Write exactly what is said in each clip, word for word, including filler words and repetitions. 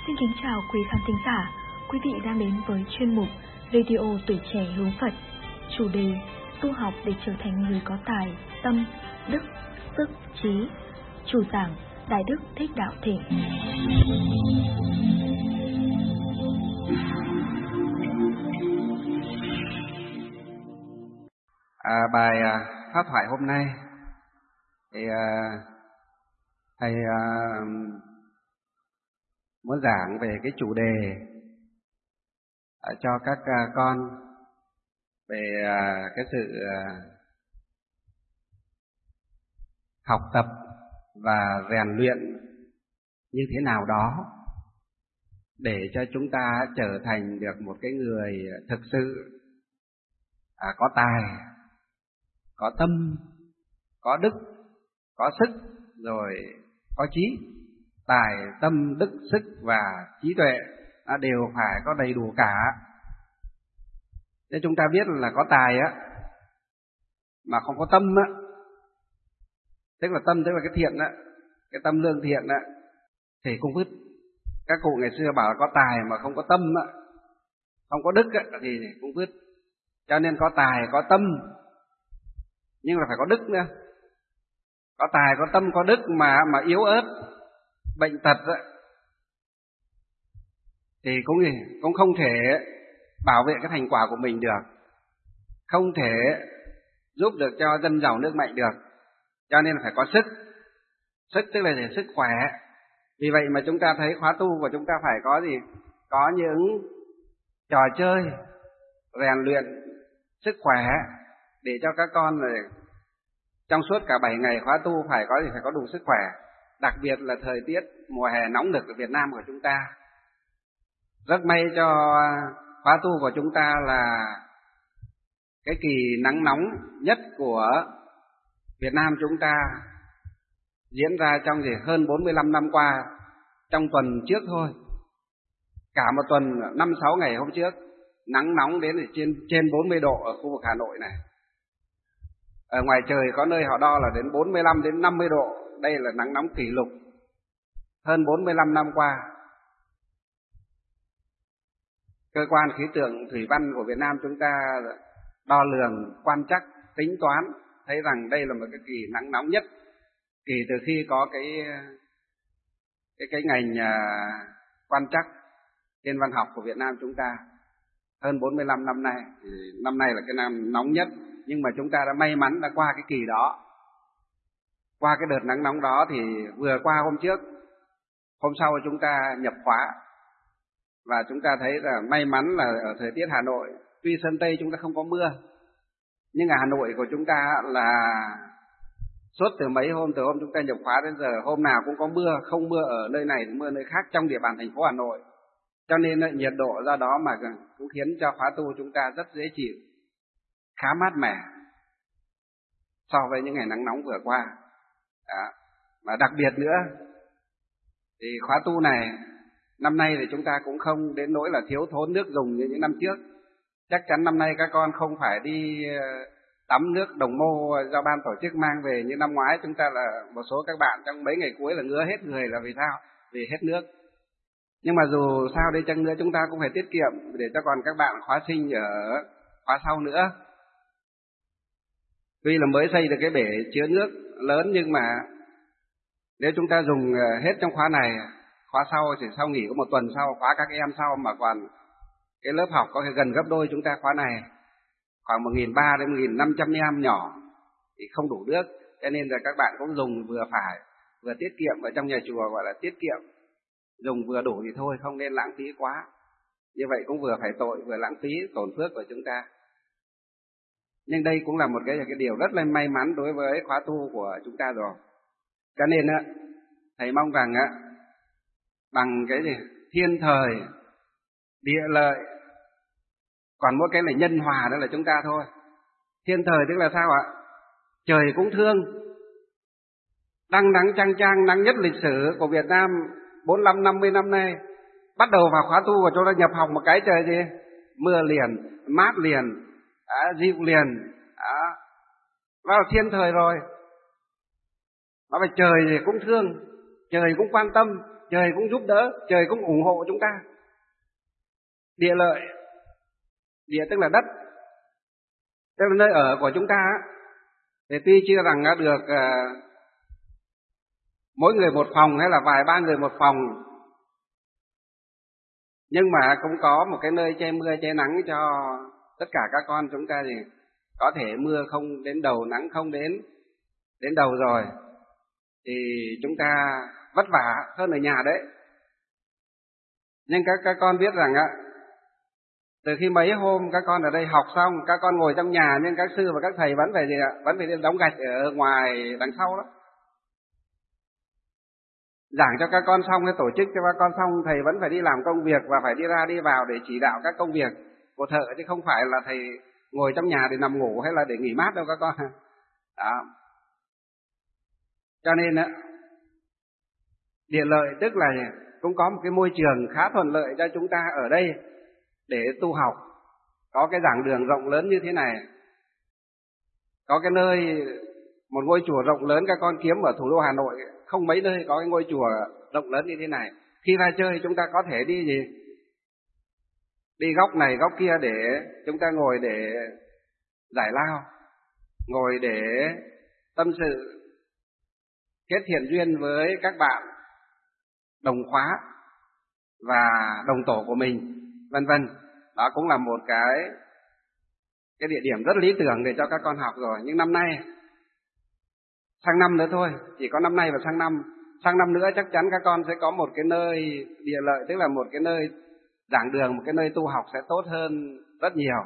Xin kính chào quý khán thính giả. Quý vị đang đến với chuyên mục Radio Tuổi Trẻ Hướng Phật. Chủ đề tu học để trở thành người có tài, tâm, đức, sức, trí. Chủ giảng Đại Đức Thích Đạo Thịnh. À, bài à, pháp thoại hôm nay thì à, thầy à, muốn giảng về cái chủ đề à, cho các à, con về à, cái sự à, học tập và rèn luyện như thế nào đó để cho chúng ta trở thành được một cái người thực sự à, có tài, có tâm, có đức, có sức, rồi có trí. Tài, tâm, đức, sức và trí tuệ nó đều phải có đầy đủ cả. Nếu chúng ta biết là có tài á mà không có tâm á, tức là tâm tức là cái thiện á, cái tâm lương thiện á, thì cũng vứt. Các cụ ngày xưa bảo là có tài mà không có tâm á, không có đức á, thì cũng vứt. Cho nên có tài, có tâm, nhưng là phải có đức nữa. Có tài, có tâm, có đức mà mà yếu ớt, bệnh tật á, thì cũng cũng không thể bảo vệ cái thành quả của mình được, không thể giúp được cho dân giàu nước mạnh được. Cho nên là phải có sức. Sức tức là sức khỏe. Vì vậy mà chúng ta thấy khóa tu của chúng ta phải có gì? Có những trò chơi rèn luyện sức khỏe để cho các con này trong suốt cả bảy ngày khóa tu phải có gì? Phải có đủ sức khỏe. Đặc biệt là thời tiết mùa hè nóng nực ở Việt Nam của chúng ta. Rất may cho khóa tu của chúng ta là cái kỳ nắng nóng nhất của Việt Nam chúng ta diễn ra trong gì hơn bốn mươi lăm năm qua, trong tuần trước thôi. Cả một tuần, năm sáu ngày hôm trước, nắng nóng đến trên trên bốn mươi độ ở khu vực Hà Nội này. Ở ngoài trời có nơi họ đo là đến bốn mươi lăm đến năm mươi độ. Đây là nắng nóng kỷ lục hơn bốn mươi lăm năm qua. Cơ quan khí tượng thủy văn của Việt Nam chúng ta đo lường, quan trắc, tính toán thấy rằng đây là một cái kỳ nắng nóng nhất kỳ từ khi có cái cái cái ngành à, quan trắc thiên văn học của Việt Nam chúng ta hơn bốn mươi lăm năm nay. Thì năm nay là cái năm nóng nhất, nhưng mà chúng ta đã may mắn đã qua cái kỳ đó. Qua cái đợt nắng nóng đó thì vừa qua hôm trước, hôm sau chúng ta nhập khóa. Và chúng ta thấy là may mắn là ở thời tiết Hà Nội, tuy Sơn Tây chúng ta không có mưa, nhưng ở Hà Nội của chúng ta là suốt từ mấy hôm, từ hôm chúng ta nhập khóa đến giờ, hôm nào cũng có mưa, không mưa ở nơi này thì mưa nơi khác trong địa bàn thành phố Hà Nội. Cho nên nhiệt độ do đó mà cũng khiến cho khóa tu chúng ta rất dễ chịu, khá mát mẻ so với những ngày nắng nóng vừa qua. Đó. Và đặc biệt nữa thì khóa tu này năm nay thì chúng ta cũng không đến nỗi là thiếu thốn nước dùng như những năm trước. Chắc chắn năm nay các con không phải đi tắm nước đồng mô do ban tổ chức mang về như năm ngoái. Chúng ta là một số các bạn trong mấy ngày cuối là ngứa hết người, là vì sao? Vì hết nước. Nhưng mà dù sao đi chăng nữa chúng ta cũng phải tiết kiệm để cho còn các bạn khóa sinh ở khóa sau nữa. Tuy là mới xây được cái bể chứa nước lớn, nhưng mà nếu chúng ta dùng hết trong khóa này, khóa sau thì sau nghỉ có một tuần sau, khóa các em sau mà còn cái lớp học có thể gần gấp đôi chúng ta khóa này, khoảng một nghìn ba trăm đến một nghìn năm trăm em nhỏ thì không đủ nước. Cho nên là các bạn cũng dùng vừa phải, vừa tiết kiệm. Ở trong nhà chùa gọi là tiết kiệm, dùng vừa đủ thì thôi, không nên lãng phí quá. Như vậy cũng vừa phải tội, vừa lãng phí tổn phước của chúng ta. Nhưng đây cũng là một cái, cái điều rất là may mắn đối với khóa tu của chúng ta rồi. Cho nên á, thầy mong rằng á, bằng cái gì thiên thời địa lợi, còn mỗi cái là nhân hòa đó là chúng ta thôi. Thiên thời tức là sao ạ? Trời cũng thương, đăng nắng chang chang, nắng nhất lịch sử của Việt Nam bốn mươi lăm năm mươi năm nay. Bắt đầu vào khóa tu của chúng ta nhập học một cái trời gì? Mưa liền, mát liền, à, dịu liền, à, đó là thiên thời rồi. Nó phải trời thì cũng thương, trời cũng quan tâm, trời cũng giúp đỡ, trời cũng ủng hộ chúng ta. Địa lợi, địa tức là đất, tức là nơi ở của chúng ta. Thì tuy chưa rằng đã được uh, mỗi người một phòng hay là vài ba người một phòng, nhưng mà cũng có một cái nơi che mưa che nắng cho tất cả các con chúng ta. Thì có thể mưa không đến đầu, nắng không đến đến đầu rồi, thì chúng ta vất vả hơn ở nhà đấy. Nhưng các các con biết rằng á, từ khi mấy hôm các con ở đây học xong, các con ngồi trong nhà, nhưng các sư và các thầy vẫn phải gì ạ? Vẫn phải đi đóng gạch ở ngoài đằng sau đó. Giảng cho các con xong, hay tổ chức cho các con xong, thầy vẫn phải đi làm công việc và phải đi ra đi vào để chỉ đạo các công việc của thợ, chứ không phải là thầy ngồi trong nhà để nằm ngủ hay là để nghỉ mát đâu các con. Đó. Cho nên á, địa lợi tức là cũng có một cái môi trường khá thuận lợi cho chúng ta ở đây để tu học. Có cái giảng đường rộng lớn như thế này, có cái nơi, một ngôi chùa rộng lớn, các con kiếm ở thủ đô Hà Nội không mấy nơi có cái ngôi chùa rộng lớn như thế này. Khi ra chơi chúng ta có thể đi gì? Đi góc này góc kia để chúng ta ngồi để giải lao, ngồi để tâm sự, kết thiện duyên với các bạn đồng khóa và đồng tổ của mình, vân vân. Đó cũng là một cái cái địa điểm rất lý tưởng để cho các con học rồi. Nhưng năm nay, sang năm nữa thôi, chỉ có năm nay và sang năm, sang năm nữa chắc chắn các con sẽ có một cái nơi địa lợi, tức là một cái nơi giảng đường, một cái nơi tu học sẽ tốt hơn rất nhiều.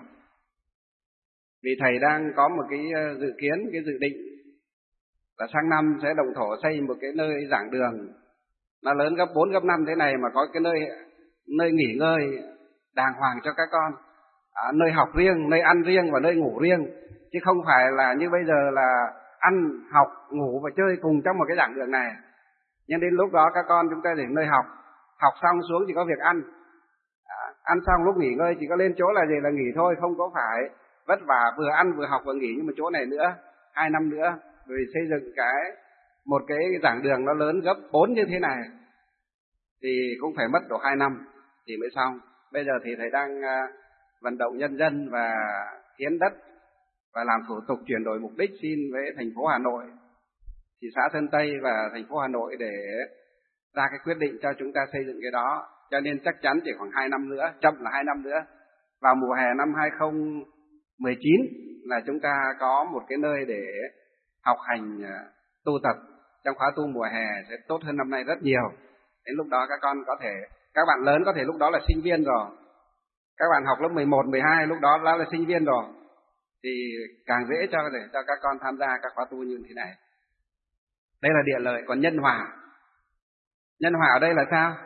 Vì thầy đang có một cái dự kiến, cái dự định là sang năm sẽ động thổ xây một cái nơi giảng đường nó lớn gấp bốn, gấp năm thế này, mà có cái nơi nơi nghỉ ngơi đàng hoàng cho các con, à, nơi học riêng, nơi ăn riêng và nơi ngủ riêng, chứ không phải là như bây giờ là ăn, học, ngủ và chơi cùng trong một cái giảng đường này. Nhưng đến lúc đó các con chúng ta đến nơi học, học xong xuống chỉ có việc ăn, à, ăn xong lúc nghỉ ngơi chỉ có lên chỗ là gì là nghỉ thôi, không có phải vất vả vừa ăn vừa học vừa nghỉ. Nhưng mà chỗ này nữa, hai năm nữa, rồi xây dựng cái một cái giảng đường nó lớn gấp bốn như thế này thì cũng phải mất độ hai năm thì mới xong. Bây giờ thì thầy đang uh, vận động nhân dân và hiến đất và làm thủ tục chuyển đổi mục đích xin với thành phố Hà Nội, thị xã Sơn Tây và thành phố Hà Nội để ra cái quyết định cho chúng ta xây dựng cái đó. Cho nên chắc chắn chỉ khoảng hai năm nữa, chậm là hai năm nữa, vào mùa hè năm hai không một chín là chúng ta có một cái nơi để học hành uh, tu tập trong khóa tu mùa hè sẽ tốt hơn năm nay rất nhiều. Đến lúc đó các con có thể, các bạn lớn có thể lúc đó là sinh viên rồi, các bạn học lớp mười một, mười hai lúc đó đã là sinh viên rồi, thì càng dễ cho để cho các con tham gia các khóa tu như thế này. Đây là địa lợi. Còn nhân hòa, nhân hòa ở đây là sao?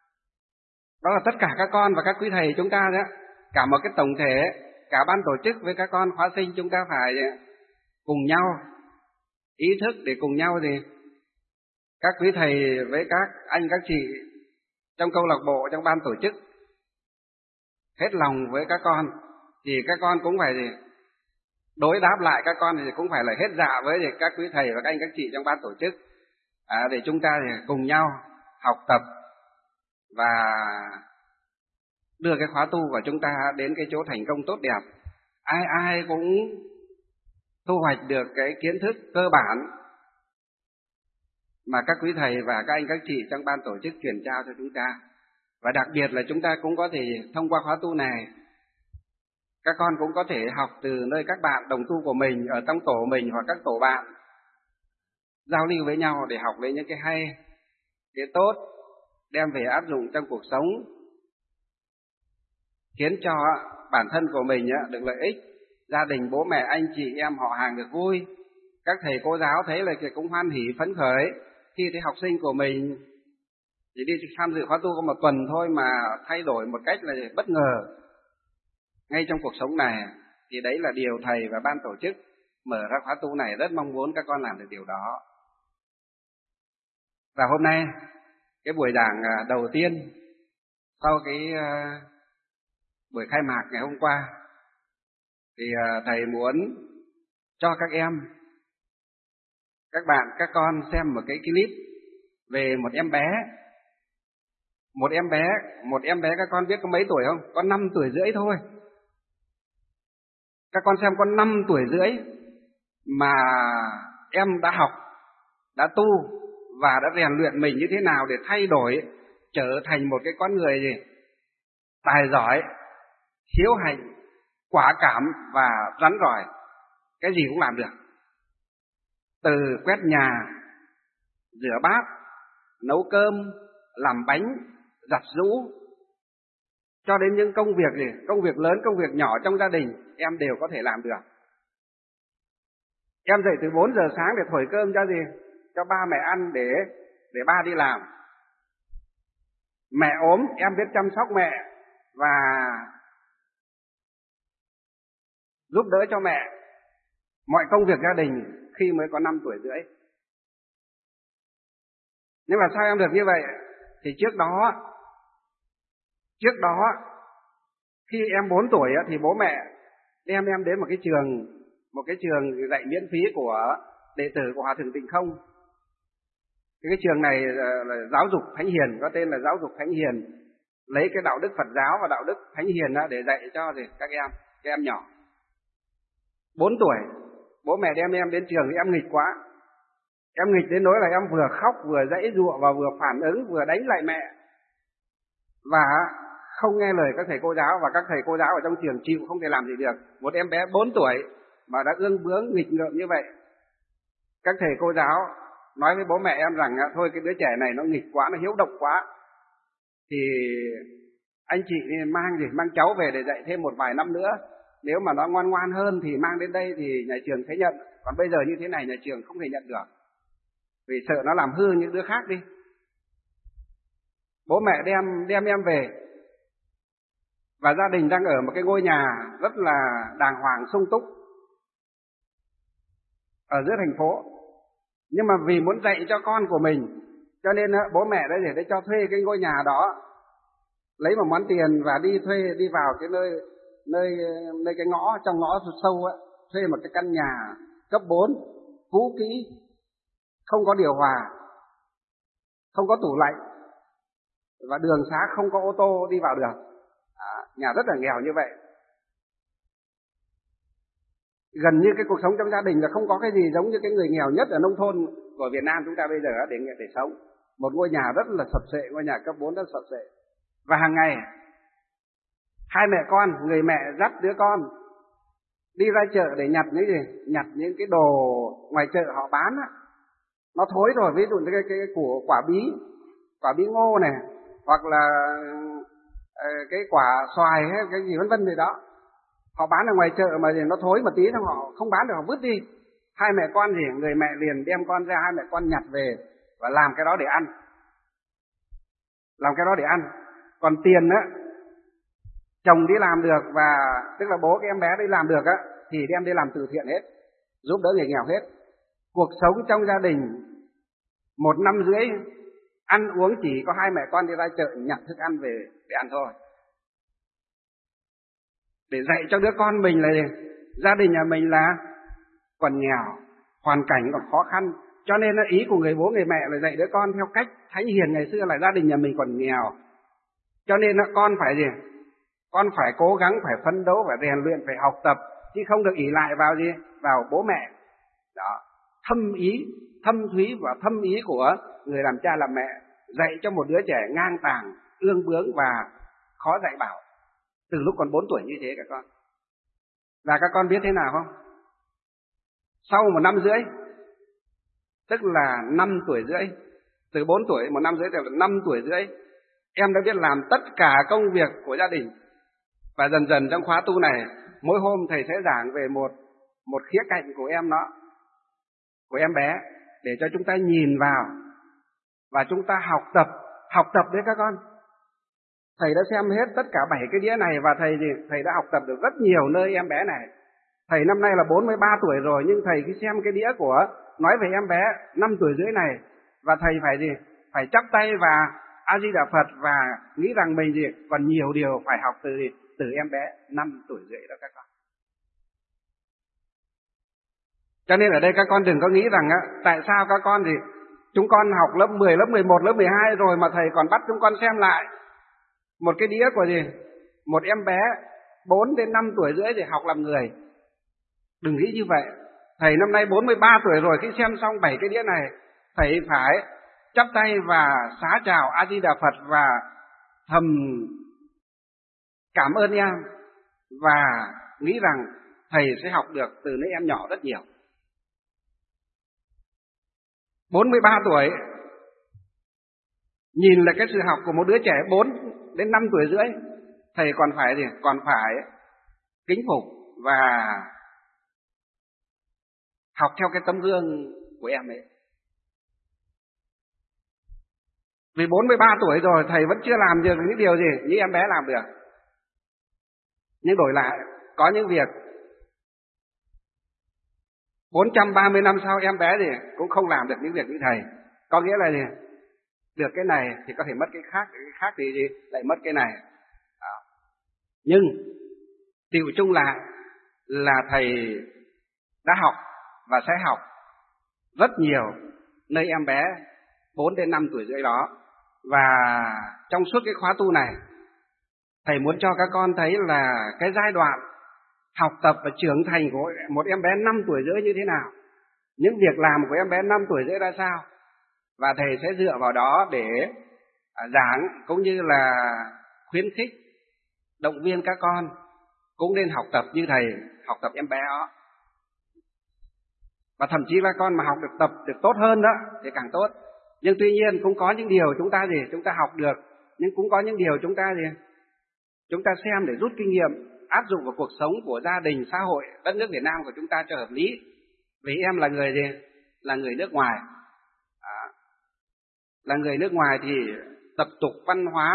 Đó là tất cả các con và các quý thầy chúng ta đó, cả một cái tổng thể, cả ban tổ chức với các con khóa sinh, chúng ta phải cùng nhau ý thức để cùng nhau thì các quý thầy với các anh các chị trong câu lạc bộ, trong ban tổ chức hết lòng với các con, thì các con cũng phải gì đối đáp lại các con, thì cũng phải là hết dạ với các quý thầy và các anh các chị trong ban tổ chức, à, để chúng ta thì cùng nhau học tập và đưa cái khóa tu của chúng ta đến cái chỗ thành công tốt đẹp. Ai ai cũng thu hoạch được cái kiến thức cơ bản mà các quý thầy và các anh các chị trong ban tổ chức truyền trao cho chúng ta. Và đặc biệt là chúng ta cũng có thể thông qua khóa tu này, các con cũng có thể học từ nơi các bạn đồng tu của mình ở trong tổ mình hoặc các tổ bạn, giao lưu với nhau để học lấy những cái hay, cái tốt, đem về áp dụng trong cuộc sống, khiến cho bản thân của mình được lợi ích, gia đình, bố mẹ, anh chị em, họ hàng được vui. Các thầy cô giáo thấy là cũng hoan hỉ phấn khởi khi thấy học sinh của mình chỉ đi tham dự khóa tu có một tuần thôi mà thay đổi một cách là bất ngờ ngay trong cuộc sống này. Thì đấy là điều thầy và ban tổ chức mở ra khóa tu này rất mong muốn các con làm được điều đó. Và hôm nay cái buổi giảng đầu tiên sau cái buổi khai mạc ngày hôm qua thì thầy muốn cho các em, các bạn, các con xem một cái clip về một em bé Một em bé, một em bé các con biết có mấy tuổi không? Có năm tuổi rưỡi thôi. Các con xem, có năm tuổi rưỡi mà em đã học, đã tu và đã rèn luyện mình như thế nào để thay đổi, trở thành một cái con người gì? Tài giỏi, hiếu hạnh, quả cảm và rắn rỏi, cái gì cũng làm được. Từ quét nhà, rửa bát, nấu cơm, làm bánh, giặt giũ, cho đến những công việc gì, công việc lớn, công việc nhỏ trong gia đình, em đều có thể làm được. Em dậy từ bốn giờ sáng để thổi cơm cho gì? Cho ba mẹ ăn để để ba đi làm. Mẹ ốm, em biết chăm sóc mẹ và giúp đỡ cho mẹ mọi công việc gia đình khi mới có năm tuổi rưỡi. Nhưng mà sao em được như vậy? Thì trước đó, trước đó khi em bốn tuổi thì bố mẹ đem em đến một cái trường, một cái trường dạy miễn phí của đệ tử của Hòa Thượng Tịnh Không. Cái trường này là, là giáo dục Thánh Hiền, có tên là giáo dục Thánh Hiền, lấy cái đạo đức Phật giáo và đạo đức Thánh Hiền để dạy cho gì các em, các em nhỏ. Bốn tuổi, bố mẹ đem em đến trường thì em nghịch quá. Em nghịch đến nỗi là em vừa khóc, vừa giãy giụa và vừa phản ứng, vừa đánh lại mẹ. Và không nghe lời các thầy cô giáo, và các thầy cô giáo ở trong trường chịu không thể làm gì được. Một em bé bốn tuổi mà đã ương bướng nghịch ngợm như vậy. Các thầy cô giáo nói với bố mẹ em rằng thôi cái đứa trẻ này nó nghịch quá, nó hiếu độc quá, thì anh chị mang gì mang cháu về để dạy thêm một vài năm nữa. Nếu mà nó ngoan ngoan hơn thì mang đến đây thì nhà trường sẽ nhận. Còn bây giờ như thế này nhà trường không thể nhận được, vì sợ nó làm hư những đứa khác đi. Bố mẹ đem đem em về, và gia đình đang ở một cái ngôi nhà rất là đàng hoàng sung túc ở giữa thành phố. Nhưng mà vì muốn dạy cho con của mình, cho nên bố mẹ đã để, để cho thuê cái ngôi nhà đó, lấy một món tiền và đi thuê, đi vào cái nơi nơi nơi cái ngõ, trong ngõ sâu á, thuê một cái căn nhà cấp bốn, cũ kỹ, không có điều hòa, không có tủ lạnh, và đường xá không có ô tô đi vào được. À, nhà rất là nghèo như vậy. Gần như cái cuộc sống trong gia đình là không có cái gì giống như cái người nghèo nhất ở nông thôn của Việt Nam chúng ta bây giờ để để sống. Một ngôi nhà rất là sập xệ, ngôi nhà cấp bốn rất sập xệ. Và hàng ngày hai mẹ con, người mẹ dắt đứa con đi ra chợ để nhặt những gì? Nhặt những cái đồ ngoài chợ họ bán á. Nó thối rồi, ví dụ như cái, cái, cái của quả bí, quả bí ngô này, hoặc là cái quả xoài hay cái gì vân vân gì đó. Họ bán ở ngoài chợ mà nó thối một tí xong họ không bán được, họ vứt đi. Hai mẹ con thì người mẹ liền đem con ra, hai mẹ con nhặt về và làm cái đó để ăn. Làm cái đó để ăn. Còn tiền á, chồng đi làm được, và tức là bố cái em bé đi làm được á, thì đem đi làm từ thiện hết, giúp đỡ người nghèo hết. Cuộc sống trong gia đình một năm rưỡi, ăn uống chỉ có hai mẹ con đi ra chợ nhặt thức ăn về để ăn thôi. Để dạy cho đứa con mình là gia đình nhà mình là còn nghèo, hoàn cảnh còn khó khăn. Cho nên ý của người bố người mẹ là dạy đứa con theo cách Thánh Hiền ngày xưa là gia đình nhà mình còn nghèo. Cho nên con phải gì? Con phải cố gắng, phải phấn đấu, phải rèn luyện, phải học tập, chứ không được ỷ lại vào gì? Vào bố mẹ. Đó, thâm ý, thâm thúy và thâm ý của người làm cha làm mẹ dạy cho một đứa trẻ ngang tàng, ương bướng và khó dạy bảo từ lúc còn bốn tuổi như thế các con. Và các con biết thế nào không? Sau một năm rưỡi, tức là năm tuổi rưỡi, từ bốn tuổi một năm rưỡi tức là năm tuổi rưỡi, em đã biết làm tất cả công việc của gia đình. Và dần dần trong khóa tu này, mỗi hôm thầy sẽ giảng về một một khía cạnh của em nó, của em bé, để cho chúng ta nhìn vào và chúng ta học tập, học tập đấy các con. Thầy đã xem hết tất cả bảy cái đĩa này, và thầy gì? Thầy đã học tập được rất nhiều nơi em bé này. Thầy năm nay là bốn mươi ba tuổi rồi, nhưng thầy khi xem cái đĩa của nói về em bé năm tuổi rưỡi này, và thầy phải gì? Phải chắp tay và A Di Đà Phật, và nghĩ rằng mình gì? Còn nhiều điều phải học từ từ em bé năm tuổi rưỡi đó các con. Cho nên ở đây các con đừng có nghĩ rằng á, tại sao các con gì Chúng con học lớp mười, lớp mười một, lớp mười hai rồi mà thầy còn bắt chúng con xem lại một cái đĩa của gì? Một em bé bốn đến năm tuổi rưỡi để học làm người. Đừng nghĩ như vậy. Thầy năm nay bốn mươi ba tuổi rồi, khi xem xong bảy cái đĩa này, thầy phải chắp tay và xá chào A Di Đà Phật và thầm cảm ơn em và nghĩ rằng thầy sẽ học được từ nơi em nhỏ rất nhiều. bốn mươi ba tuổi, nhìn là cái sự học của một đứa trẻ bốn đến năm tuổi rưỡi, thầy còn phải gì? Còn phải kính phục và học theo cái tấm gương của em ấy. Vì bốn mươi ba tuổi rồi, thầy vẫn chưa làm được những điều gì như em bé làm được. Nhưng đổi lại, có những việc bốn trăm ba mươi năm sau em bé thì cũng không làm được những việc như thầy. Có nghĩa là gì? Được cái này thì có thể mất cái khác, cái khác thì gì? Lại mất cái này. À. Nhưng tiểu chung lại là thầy đã học và sẽ học rất nhiều nơi em bé bốn đến năm tuổi rưỡi đó. Và trong suốt cái khóa tu này, thầy muốn cho các con thấy là cái giai đoạn học tập và trưởng thành của một em bé năm tuổi rưỡi như thế nào, những việc làm của em bé năm tuổi rưỡi ra sao, và thầy sẽ dựa vào đó để giảng cũng như là khuyến khích, động viên các con cũng nên học tập như thầy học tập em bé đó. Và thậm chí là con mà học được tập được tốt hơn đó thì càng tốt. Nhưng tuy nhiên cũng có những điều chúng ta gì chúng ta học được, nhưng cũng có những điều chúng ta gì chúng ta xem để rút kinh nghiệm áp dụng vào cuộc sống của gia đình, xã hội, đất nước Việt Nam của chúng ta cho hợp lý. Vì em là người gì là người nước ngoài, à, là người nước ngoài thì tập tục văn hóa,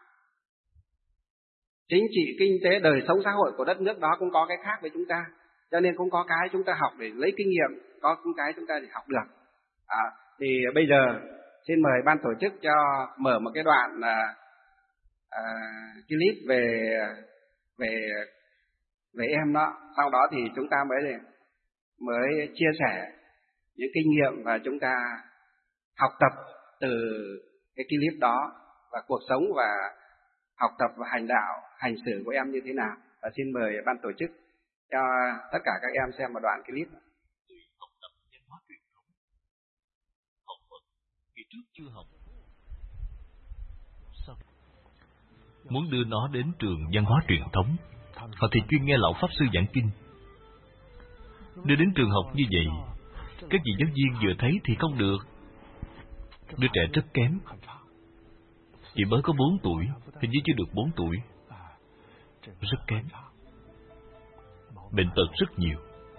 chính trị, kinh tế, đời sống xã hội của đất nước đó cũng có cái khác với chúng ta, cho nên cũng có cái chúng ta học để lấy kinh nghiệm, có cũng cái chúng ta để học được. À, thì bây giờ xin mời ban tổ chức cho mở một cái đoạn à, à, clip về về về em đó, sau đó thì chúng ta mới mới chia sẻ những kinh nghiệm và chúng ta học tập từ cái clip đó và cuộc sống và học tập và hành đạo, hành xử của em như thế nào. Và xin mời ban tổ chức cho tất cả các em xem một đoạn clip. Học tập văn hóa truyền thống, học Phật vì trước chưa học, sau muốn đưa nó đến trường văn hóa truyền thống, họ thì chuyên nghe lão pháp sư giảng kinh. Đưa đến trường học như vậy, các vị giáo viên vừa thấy thì không được. Đứa trẻ rất kém, chỉ mới có bốn tuổi, hình như chưa được bốn tuổi, rất kém, bệnh tật rất nhiều.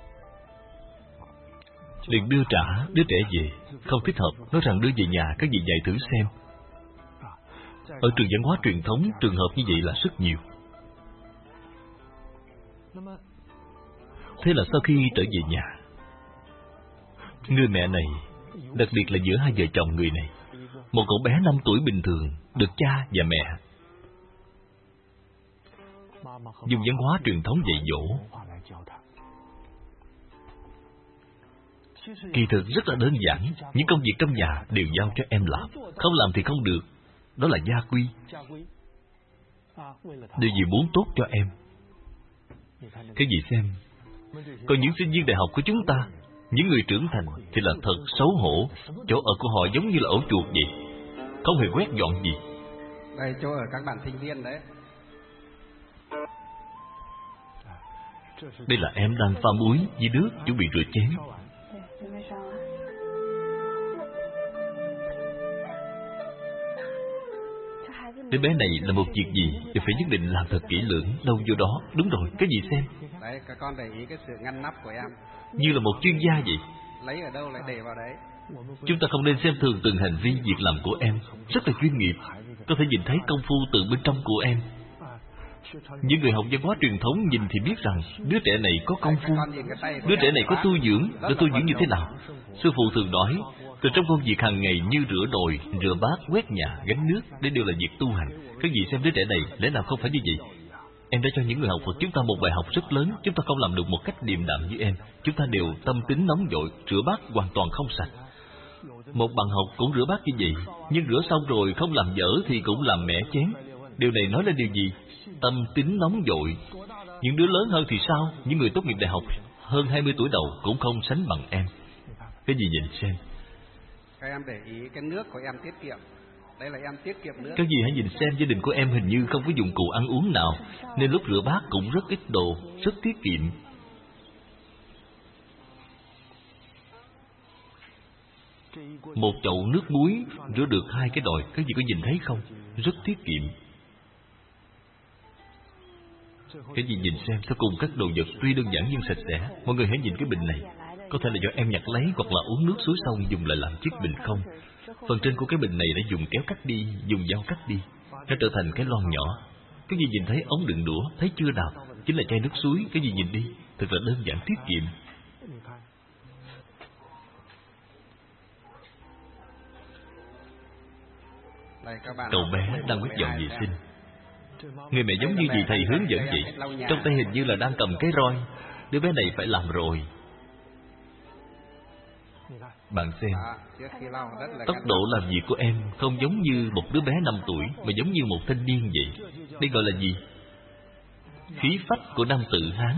Liền đưa trả đứa trẻ về, không thích hợp, nói rằng đưa về nhà các vị dạy thử xem. Ở trường văn hóa truyền thống, trường hợp như vậy là rất nhiều. Thế là sau khi trở về nhà, người mẹ này, đặc biệt là giữa hai vợ chồng người này, một cậu bé năm tuổi bình thường, được cha và mẹ dùng văn hóa truyền thống dạy dỗ. Kỳ thực rất là đơn giản, những công việc trong nhà đều giao cho em làm, không làm thì không được. Đó là gia quy, điều gì muốn tốt cho em. Cái gì xem, còn những sinh viên đại học của chúng ta, những người trưởng thành thì là thật xấu hổ. Chỗ ở của họ giống như là ổ chuột vậy, không hề quét dọn gì. Đây chỗ ở các bạn sinh viên đấy. Đây là em đang pha muối với nước chuẩn bị rửa chén. Đứa bé này là một việc gì thì phải nhất định làm thật kỹ lưỡng. Đâu vô đó. Đúng rồi, cái gì xem. Đấy, các con để ý cái sự ngăn nắp của em, như là một chuyên gia vậy. Lấy ở đâu lại để vào đấy. Chúng ta không nên xem thường từng hành vi, việc làm của em. Rất là chuyên nghiệp, có thể nhìn thấy công phu từ bên trong của em. Những người học văn hóa truyền thống nhìn thì biết rằng đứa trẻ này có công phu, đứa trẻ này có tu dưỡng. Đã tu dưỡng như thế nào? Sư phụ thường nói, từ trong công việc hàng ngày như rửa nồi, rửa bát, quét nhà, gánh nước, đây đều là việc tu hành. Các vị xem đứa trẻ này, lẽ nào không phải như vậy? Em đã cho những người học Phật chúng ta một bài học rất lớn. Chúng ta không làm được một cách điềm đạm như em. Chúng ta đều tâm tính nóng vội, rửa bát hoàn toàn không sạch. Một bạn học cũng rửa bát như vậy, nhưng rửa xong rồi không làm dở thì cũng làm mẻ chén. Điều này nói lên điều gì? Tâm tính nóng vội. Những đứa lớn hơn thì sao? Những người tốt nghiệp đại học hơn hai mươi tuổi đầu cũng không sánh bằng em. Cái gì nhìn xem. Các em để ý cái nước của em tiết kiệm. Đây là em tiết kiệm nước. Cái gì hãy nhìn xem, gia đình của em hình như không có dụng cụ ăn uống nào, nên lúc rửa bát cũng rất ít đồ, rất tiết kiệm. Một chậu nước muối rửa được hai cái đòi, các vị có nhìn thấy không? Rất tiết kiệm. Cái gì nhìn xem, sau cùng các đồ vật tuy đơn giản nhưng sạch sẽ. Mọi người hãy nhìn cái bình này. Có thể là do em nhặt lấy hoặc là uống nước suối xong dùng lại làm chiếc bình không. Phần trên của cái bình này đã dùng kéo cắt đi, dùng dao cắt đi, nó trở thành cái lon nhỏ. Cái gì nhìn thấy ống đựng đũa, thấy chưa nào? Chính là chai nước suối. Cái gì nhìn đi, thật là đơn giản tiết kiệm. Đây, các bạn Cậu bé đang quét dọn vệ sinh. Người mẹ giống như gì thầy hướng dẫn vậy. Trong tay hình như là đang cầm cái roi. Đứa bé này phải làm rồi. Bạn xem, tốc độ làm việc của em không giống như một đứa bé năm tuổi, mà giống như một thanh niên vậy. Đây gọi là gì? Khí phách của nam tử Hán.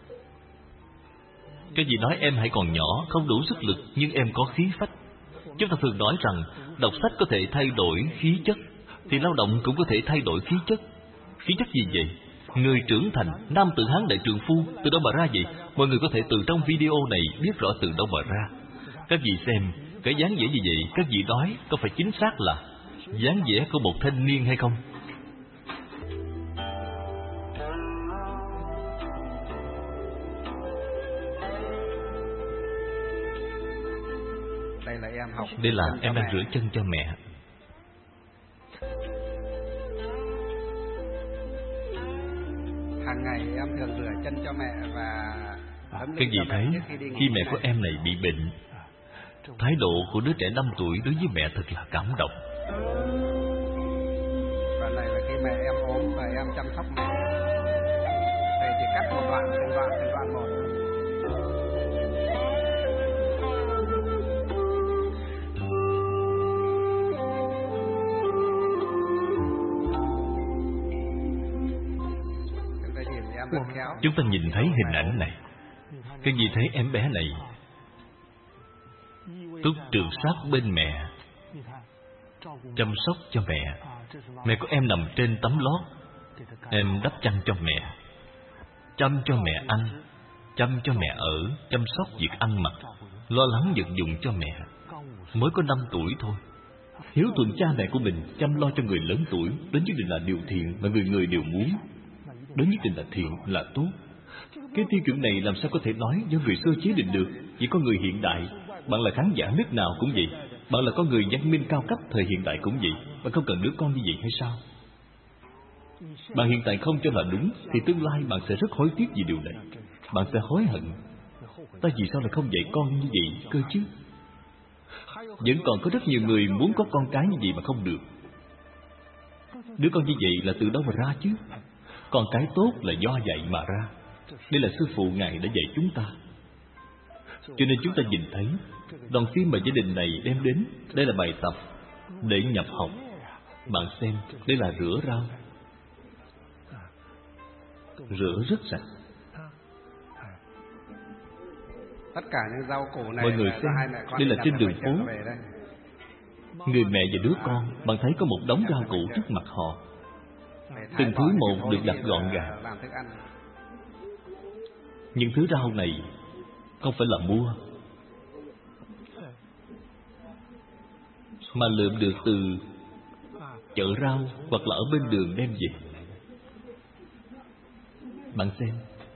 Cái gì nói em hãy còn nhỏ, không đủ sức lực, nhưng em có khí phách. Chúng ta thường nói rằng đọc sách có thể thay đổi khí chất, thì lao động cũng có thể thay đổi khí chất. Khí chất gì vậy? Người trưởng thành, nam tử Hán đại trượng phu, từ đâu mà ra vậy? Mọi người có thể từ trong video này biết rõ từ đâu mà ra. Các vị xem, cái dáng vẻ như vậy, các vị nói có phải chính xác là dáng vẻ của một thanh niên hay không? Đây là em học. Đây là em đang rửa chân cho mẹ. Hàng ngày em thường rửa chân cho mẹ và Các vị thấy, khi mẹ của em này bị bệnh, thái độ của đứa trẻ năm tuổi đối với mẹ thật là cảm động. Và này là khi mẹ em ốm và em chăm sóc mẹ. Thầy chỉ cắt một đoạn, từng đoạn, từng đoạn một. Chúng ta nhìn thấy hình ảnh này. Cái gì thấy em bé này túc trực sát bên mẹ, chăm sóc cho mẹ. Mẹ của em nằm trên tấm lót, em đắp chăn cho mẹ, chăm cho mẹ ăn, chăm cho mẹ ở, chăm sóc việc ăn mặc, lo lắng vật dụng cho mẹ. Mới có năm tuổi thôi. Hiếu thuận cha mẹ của mình, chăm lo cho người lớn tuổi, đến nhất định là điều thiện mà người người đều muốn. Đến nhất định là thiện, là tốt. Cái tiêu chuẩn này làm sao có thể nói do người xưa chế định được? Chỉ có người hiện đại. Bạn là khán giả nước nào cũng vậy. Bạn là con người văn minh cao cấp thời hiện đại cũng vậy. Bạn không cần đứa con như vậy hay sao? Bạn hiện tại không cho là đúng, thì tương lai bạn sẽ rất hối tiếc vì điều này. Bạn sẽ hối hận. Ta vì sao lại không dạy con như vậy cơ chứ? Vẫn còn có rất nhiều người muốn có con cái như vậy mà không được. Đứa con như vậy là từ đâu mà ra chứ? Con cái tốt là do dạy mà ra. Đây là sư phụ Ngài đã dạy chúng ta. Cho nên chúng ta nhìn thấy đoạn phim mà gia đình này đem đến, đây là bài tập để nhập học. Bạn xem, đây là rửa rau. Rửa rất sạch. Tất cả những rau củ này. Mọi người xem, đây là trên đường phố. Người mẹ và đứa con, bạn thấy có một đống rau củ trước mặt họ. Từng thứ một được đặt gọn gàng. Những thứ rau này không phải là mua, mà lượm được từ chợ rau hoặc là ở bên đường đem về. Bạn xem.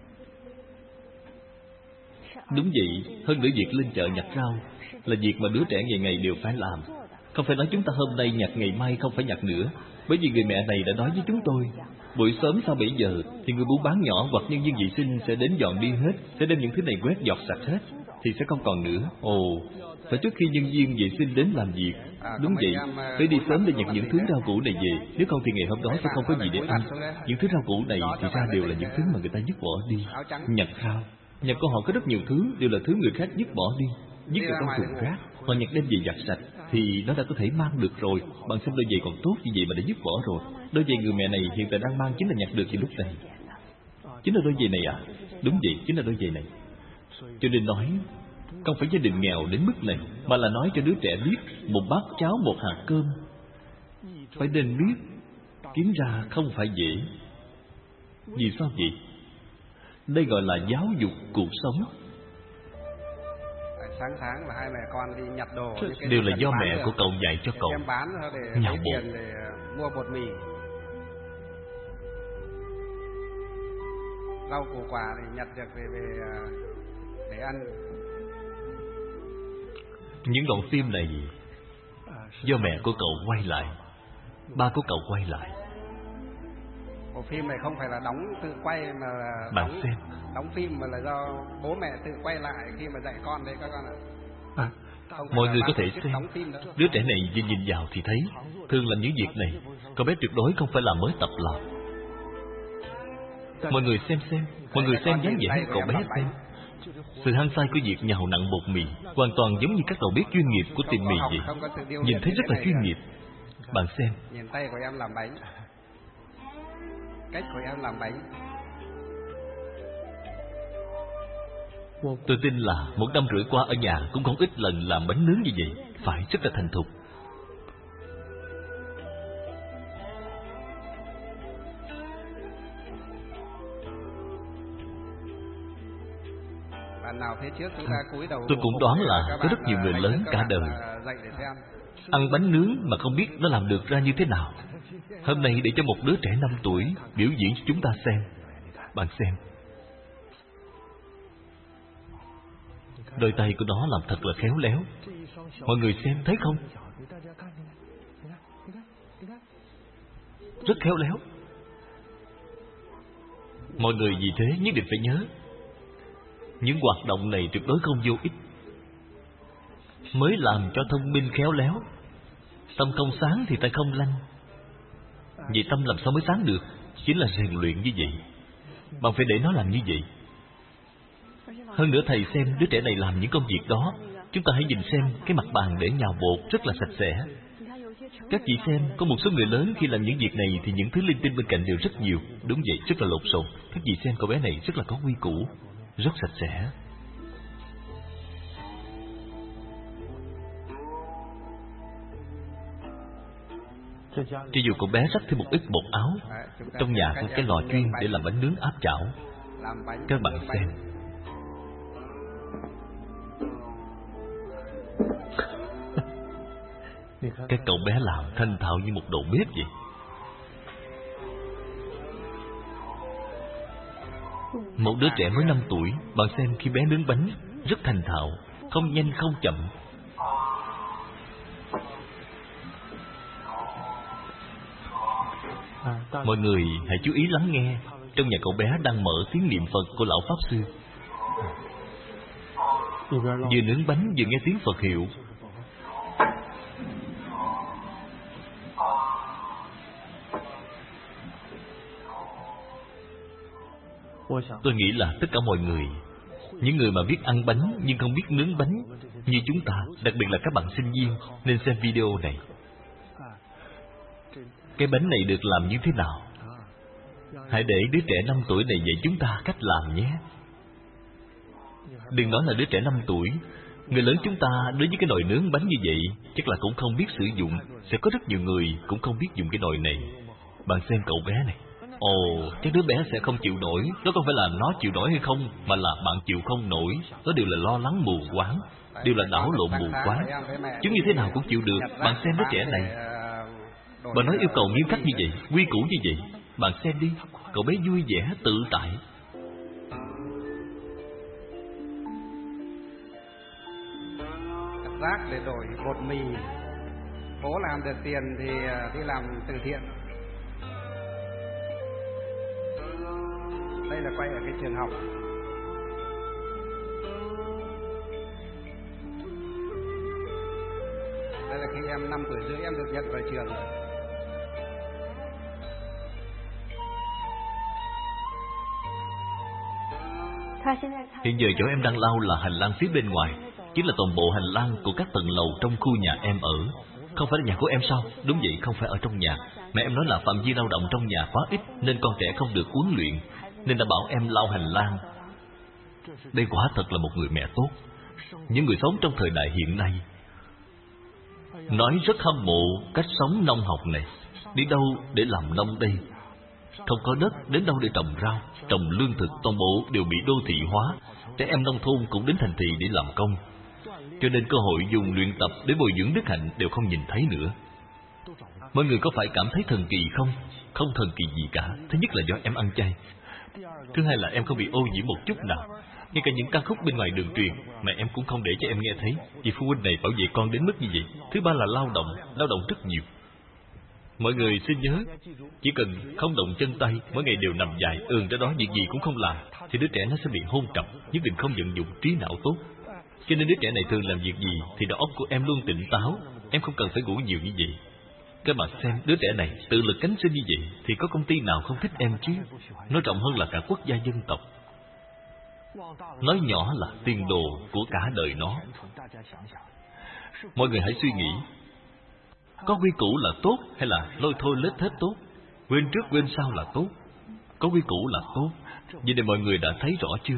Đúng vậy, hơn nữa việc lên chợ nhặt rau là việc mà đứa trẻ ngày ngày đều phải làm. Không phải nói chúng ta hôm nay nhặt ngày mai không phải nhặt nữa. Bởi vì người mẹ này đã nói với chúng tôi, buổi sớm sau bảy giờ thì người buôn bán nhỏ hoặc nhân viên vệ sinh sẽ đến dọn đi hết, sẽ đem những thứ này quét dọn sạch hết, thì sẽ không còn nữa. Ồ, phải trước khi nhân viên vệ sinh đến làm việc. Đúng vậy, phải đi sớm để nhặt những thứ rau củ này về. Nếu không thì ngày hôm đó sẽ không có gì để ăn. Những thứ rau củ này thì ra đều là những thứ mà người ta vứt bỏ đi. Nhặt rau, nhà của họ có rất nhiều thứ đều là thứ người khác vứt bỏ đi. Với một con thùng rác, họ nhặt đem về giặt sạch thì nó đã có thể mang được rồi. Bạn xem đôi giày còn tốt như vậy mà đã dứt bỏ rồi. Đôi giày người mẹ này hiện tại đang mang chính là nhặt được vào lúc này. Chính là đôi giày này à? Đúng vậy, chính là đôi giày này. Cho nên nói không phải gia đình nghèo đến mức này, mà là nói cho đứa trẻ biết một bát cháo, một hạt cơm phải nên biết kiếm ra không phải dễ. Vì sao vậy? Đây gọi là giáo dục cuộc sống. Sáng sáng là hai mẹ con đi nhặt đồ, đều là do mẹ của cậu dạy cho cậu. Em bán để nhào lấy bột tiền để mua bột mì, rau củ quả thì nhặt được về về để ăn. Những đoạn phim này do mẹ của cậu quay lại, ba của cậu quay lại. Bộ phim này không phải là đóng tự quay mà là Bạn đóng, xem. đóng phim mà là do bố mẹ tự quay lại khi mà dạy con đấy các con ạ. À, mọi người có thể xem. Đứa trẻ này nhìn nhìn vào thì thấy thường làm những việc này. Cậu bé tuyệt đối không phải là mới tập làm. Mọi người xem xem, mọi người xem dáng vẻ cậu bé xem. Sự hăng say của việc nhào nặn bột mì hoàn toàn giống như các đầu bếp chuyên nghiệp của tiệm mì vậy. Nhìn thấy rất là chuyên nghiệp. Bạn xem. Nhìn tay của em làm bánh, cách của em làm bánh. Tôi tin là một năm rưỡi qua ở nhà cũng không ít lần làm bánh nướng như vậy. Phải rất là thành thục. Bạn nào phía trước chúng ta cúi đầu. Tôi cũng đoán là có rất nhiều người lớn cả đời ăn bánh nướng mà không biết nó làm được ra như thế nào. Hôm nay để cho một đứa trẻ năm tuổi biểu diễn cho chúng ta xem. Bạn xem. Đôi tay của nó làm thật là khéo léo. Mọi người xem thấy không? Rất khéo léo. Mọi người vì thế nhất định phải nhớ, những hoạt động này tuyệt đối không vô ích. Mới làm cho thông minh khéo léo. Tâm không sáng thì tay không lanh. Vậy tâm làm sao mới sáng được? Chính là rèn luyện như vậy. Bạn phải để nó làm như vậy. Hơn nữa thầy xem đứa trẻ này làm những công việc đó. Chúng ta hãy nhìn xem cái mặt bàn để nhào bột rất là sạch sẽ. Các chị xem, có một số người lớn khi làm những việc này thì những thứ linh tinh bên cạnh đều rất nhiều. Đúng vậy, rất là lộn xộn. Các chị xem cậu bé này rất là có quy củ, rất sạch sẽ. Cho dù cậu bé xách thêm một ít bột áo, trong nhà có cái lò chuyên để làm bánh nướng áp chảo. Các bạn xem. Cái cậu bé làm thanh thạo như một đầu bếp vậy. Một đứa trẻ mới năm tuổi, bạn xem khi bé nướng bánh rất thành thạo, không nhanh không chậm. Mọi người hãy chú ý lắng nghe. Trong nhà cậu bé đang mở tiếng niệm Phật của lão Pháp Sư. Vừa nướng bánh vừa nghe tiếng Phật hiệu. Tôi nghĩ là tất cả mọi người, những người mà biết ăn bánh nhưng không biết nướng bánh như chúng ta, đặc biệt là các bạn sinh viên, nên xem video này. Cái bánh này được làm như thế nào? Hãy để đứa trẻ năm tuổi này dạy chúng ta cách làm nhé. Đừng nói là đứa trẻ năm tuổi, người lớn chúng ta đối với cái nồi nướng bánh như vậy chắc là cũng không biết sử dụng. Sẽ có rất nhiều người cũng không biết dùng cái nồi này. Bạn xem cậu bé này. Ồ, chắc đứa bé sẽ không chịu nổi. Đó không phải là nó chịu nổi hay không, mà là bạn chịu không nổi. Đó đều là lo lắng mù quáng, đều là đảo lộn mù quáng. Chứ như thế nào cũng chịu được. Bạn xem đứa trẻ này. Bạn nói yêu cầu nghiêm khắc như vậy, quy củ như vậy. Bạn xem đi, cậu bé vui vẻ, tự tại. Cắt rác để đổi bột mì. Bố làm được tiền thì đi làm từ thiện. Đây là quay ở cái trường học. Đây là khi em năm tuổi rưỡi em được nhận vào trường. Hiện giờ chỗ em đang lau là hành lang phía bên ngoài. chính là toàn bộ hành lang của các tầng lầu trong khu nhà em ở. Không phải là nhà của em sao? Đúng vậy, không phải ở trong nhà. Mẹ em nói là phạm vi lao động trong nhà quá ít, nên con trẻ không được huấn luyện, nên đã bảo em lau hành lang. Đây quả thật là một người mẹ tốt. Những người sống trong thời đại hiện nay nói rất hâm mộ cách sống nông học này. Đi đâu để làm nông đây? Không có đất, đến đâu để trồng rau, trồng lương thực, toàn bộ đều bị đô thị hóa. Trẻ em nông thôn cũng đến thành thị để làm công, cho nên cơ hội dùng luyện tập để bồi dưỡng đức hạnh đều không nhìn thấy nữa. Mọi người có phải cảm thấy thần kỳ không? Không thần kỳ gì cả. Thứ nhất là do em ăn chay. Thứ hai là em không bị ô nhiễm một chút nào. Ngay cả những ca khúc bên ngoài đường truyền, mẹ em cũng không để cho em nghe thấy. Vì phụ huynh này bảo vệ con đến mức như vậy. Thứ ba là lao động, lao động rất nhiều. Mọi người xin nhớ, chỉ cần không động chân tay, mỗi ngày đều nằm dài ườn ra đó, việc gì cũng không làm, thì đứa trẻ nó sẽ bị hôn trầm, nhất định không vận dụng trí não tốt. Cho nên đứa trẻ này thường làm việc gì thì đầu óc của em luôn tỉnh táo. Em không cần phải ngủ nhiều như vậy. Các bạn xem, đứa trẻ này tự lực cánh sinh như vậy thì có công ty nào không thích em chứ? Nói rộng hơn là cả quốc gia dân tộc. Nói nhỏ là tiền đồ của cả đời nó. Mọi người hãy suy nghĩ, có quy củ là tốt hay là lôi thôi lết thết tốt? Quên trước quên sau là tốt. Có quy củ là tốt. Vậy nên mọi người đã thấy rõ chưa?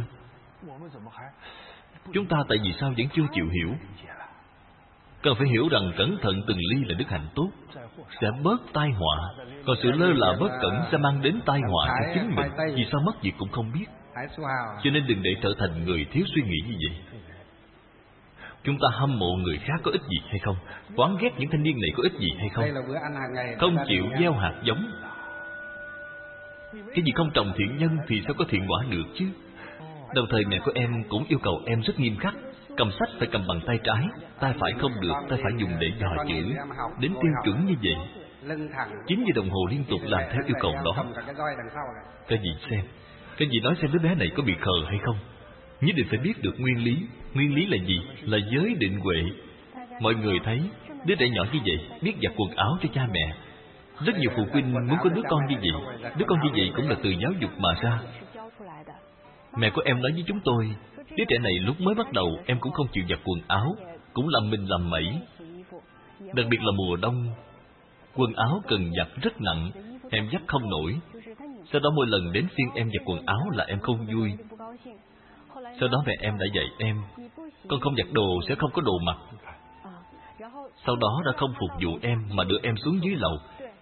Chúng ta tại vì sao vẫn chưa chịu hiểu? Cần phải hiểu rằng cẩn thận từng ly là đức hạnh tốt, sẽ bớt tai họa. Còn sự lơ là bất cẩn sẽ mang đến tai họa cho chính mình. Vì sao mất việc cũng không biết. Cho nên đừng để trở thành người thiếu suy nghĩ như vậy. Chúng ta hâm mộ người khác có ích gì hay không? Oán ghét những thanh niên này có ích gì hay không? Không chịu gieo hạt giống. Cái gì không trồng thiện nhân thì sao có thiện quả được chứ? Đồng thời mẹ của em cũng yêu cầu em rất nghiêm khắc. Cầm sách phải cầm bằng tay trái, tay phải không được, tay phải dùng để dò chữ. Đến tiêu chuẩn như vậy, chín giờ đồng hồ liên tục làm theo yêu cầu đó. Cái gì xem? Cái gì nói xem đứa bé này có bị khờ hay không? Nhất định phải biết được nguyên lý. Nguyên lý là gì? Là giới định huệ. Mọi người thấy đứa trẻ nhỏ như vậy biết giặt quần áo cho cha mẹ. Rất nhiều phụ huynh muốn có đứa con như vậy. Đứa con như vậy cũng là từ giáo dục mà ra. Mẹ của em nói với chúng tôi, đứa trẻ này lúc mới bắt đầu em cũng không chịu giặt quần áo, cũng làm mình làm mẩy. Đặc biệt là mùa đông, quần áo cần giặt rất nặng, em giặt không nổi. Sau đó mỗi lần đến phiên em giặt quần áo là em không vui. Sau đó mẹ em đã dạy em, con không giặt đồ sẽ không có đồ mặc. Sau đó đã không phục vụ em mà đưa em xuống dưới lầu,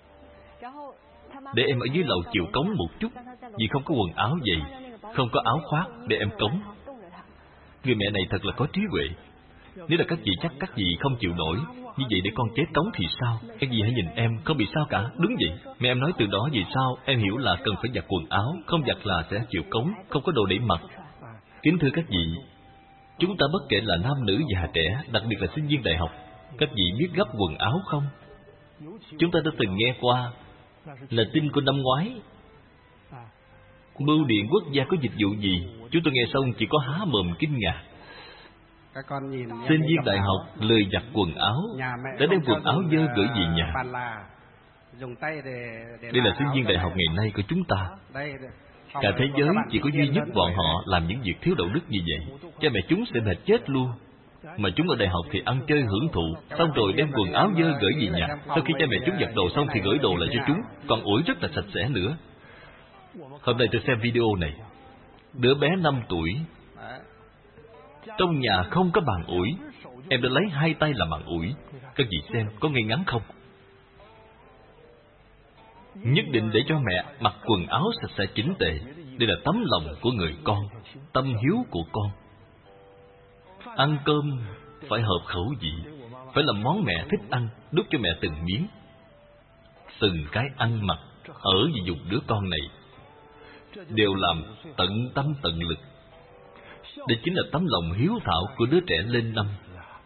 để em ở dưới lầu chịu cống một chút, vì không có quần áo vậy, không có áo khoác để em cống. Người mẹ này thật là có trí huệ. Nếu là các chị chắc các chị không chịu nổi, như vậy để con chết cống thì sao? Các chị hãy nhìn em, không bị sao cả. Đúng vậy, mẹ em nói từ đó về sau em hiểu là cần phải giặt quần áo, không giặt là sẽ chịu cống, không có đồ để mặc. Kính thưa các vị, chúng ta bất kể là nam nữ già trẻ, đặc biệt là sinh viên đại học, các vị biết gấp quần áo không? Chúng ta đã từng nghe qua là tin của năm ngoái, Bưu điện quốc gia có dịch vụ gì? Chúng tôi nghe xong chỉ có há mồm kinh ngạc. Sinh viên đại học lười giặt quần áo, đã đem quần áo dơ gửi về nhà. Đây là sinh viên đại học ngày nay của chúng ta. Cả thế giới chỉ có duy nhất bọn họ làm những việc thiếu đạo đức như vậy. Cha mẹ chúng sẽ mệt chết luôn. Mà chúng ở đại học thì ăn chơi hưởng thụ, xong rồi đem quần áo dơ gửi về nhà. Sau khi cha mẹ chúng giặt đồ xong thì gửi đồ lại cho chúng, còn ủi rất là sạch sẽ nữa. Hôm nay tôi xem video này, đứa bé năm tuổi, trong nhà không có bàn ủi, em đã lấy hai tay làm bàn ủi. Các vị xem có ngay ngắn không? Nhất định để cho mẹ mặc quần áo sạch sẽ chỉnh tề. Đây là tấm lòng của người con, tâm hiếu của con. Ăn cơm phải hợp khẩu vị, phải là món mẹ thích ăn, đút cho mẹ từng miếng. Từng cái ăn mặc ở vì dùng đứa con này đều làm tận tâm tận lực. Đây chính là tấm lòng hiếu thảo của đứa trẻ lên năm.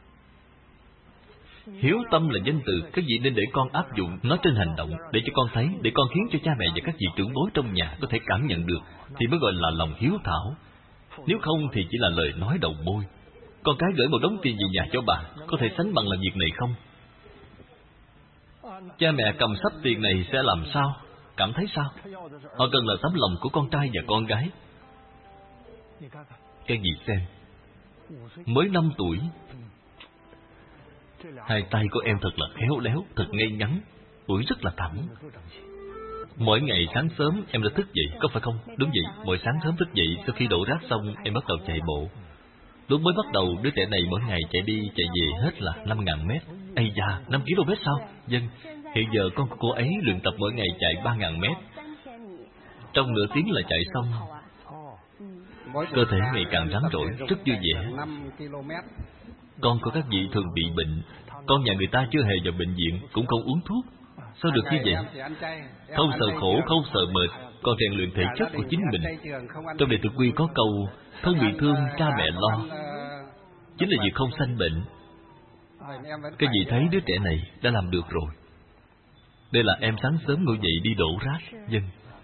Hiếu tâm là danh từ, các vị nên để con áp dụng nó trên hành động, để cho con thấy, để con khiến cho cha mẹ và các vị trưởng bối trong nhà có thể cảm nhận được, thì mới gọi là lòng hiếu thảo. Nếu không thì chỉ là lời nói đầu môi. Con cái gửi một đống tiền về nhà cho bà, có thể sánh bằng làm việc này không? Cha mẹ cầm sắp tiền này sẽ làm sao? Cảm thấy sao? Họ cần là tấm lòng của con trai và con gái. Các vị xem, mới năm tuổi. Hai tay của em thật là khéo léo, thật ngay ngắn, tuổi rất là thẳng. Mỗi ngày sáng sớm em đã thức dậy, có phải không? Đúng vậy, mỗi sáng sớm thức dậy, sau khi đổ rác xong, em bắt đầu chạy bộ. Lúc mới bắt đầu, đứa trẻ này mỗi ngày chạy đi, chạy về hết là năm ngàn mét. Ây da, năm ki lô mét sao? Vâng, hiện giờ con của cô ấy luyện tập mỗi ngày chạy ba ngàn mét. Trong nửa tiếng là chạy xong. Cơ thể ngày càng rắn rỏi, rất vui vẻ. Con của các vị thường bị bệnh. Con nhà người ta chưa hề vào bệnh viện, cũng không uống thuốc. Sao được như vậy? Không sợ khổ, không sợ mệt, còn rèn luyện thể chất của chính mình. Trong Đệ Tử Quy có câu thân bị thương cha mẹ lo, chính là việc không sanh bệnh. Cái gì thấy đứa trẻ này đã làm được rồi. Đây là em sáng sớm ngồi dậy đi đổ rác. Dân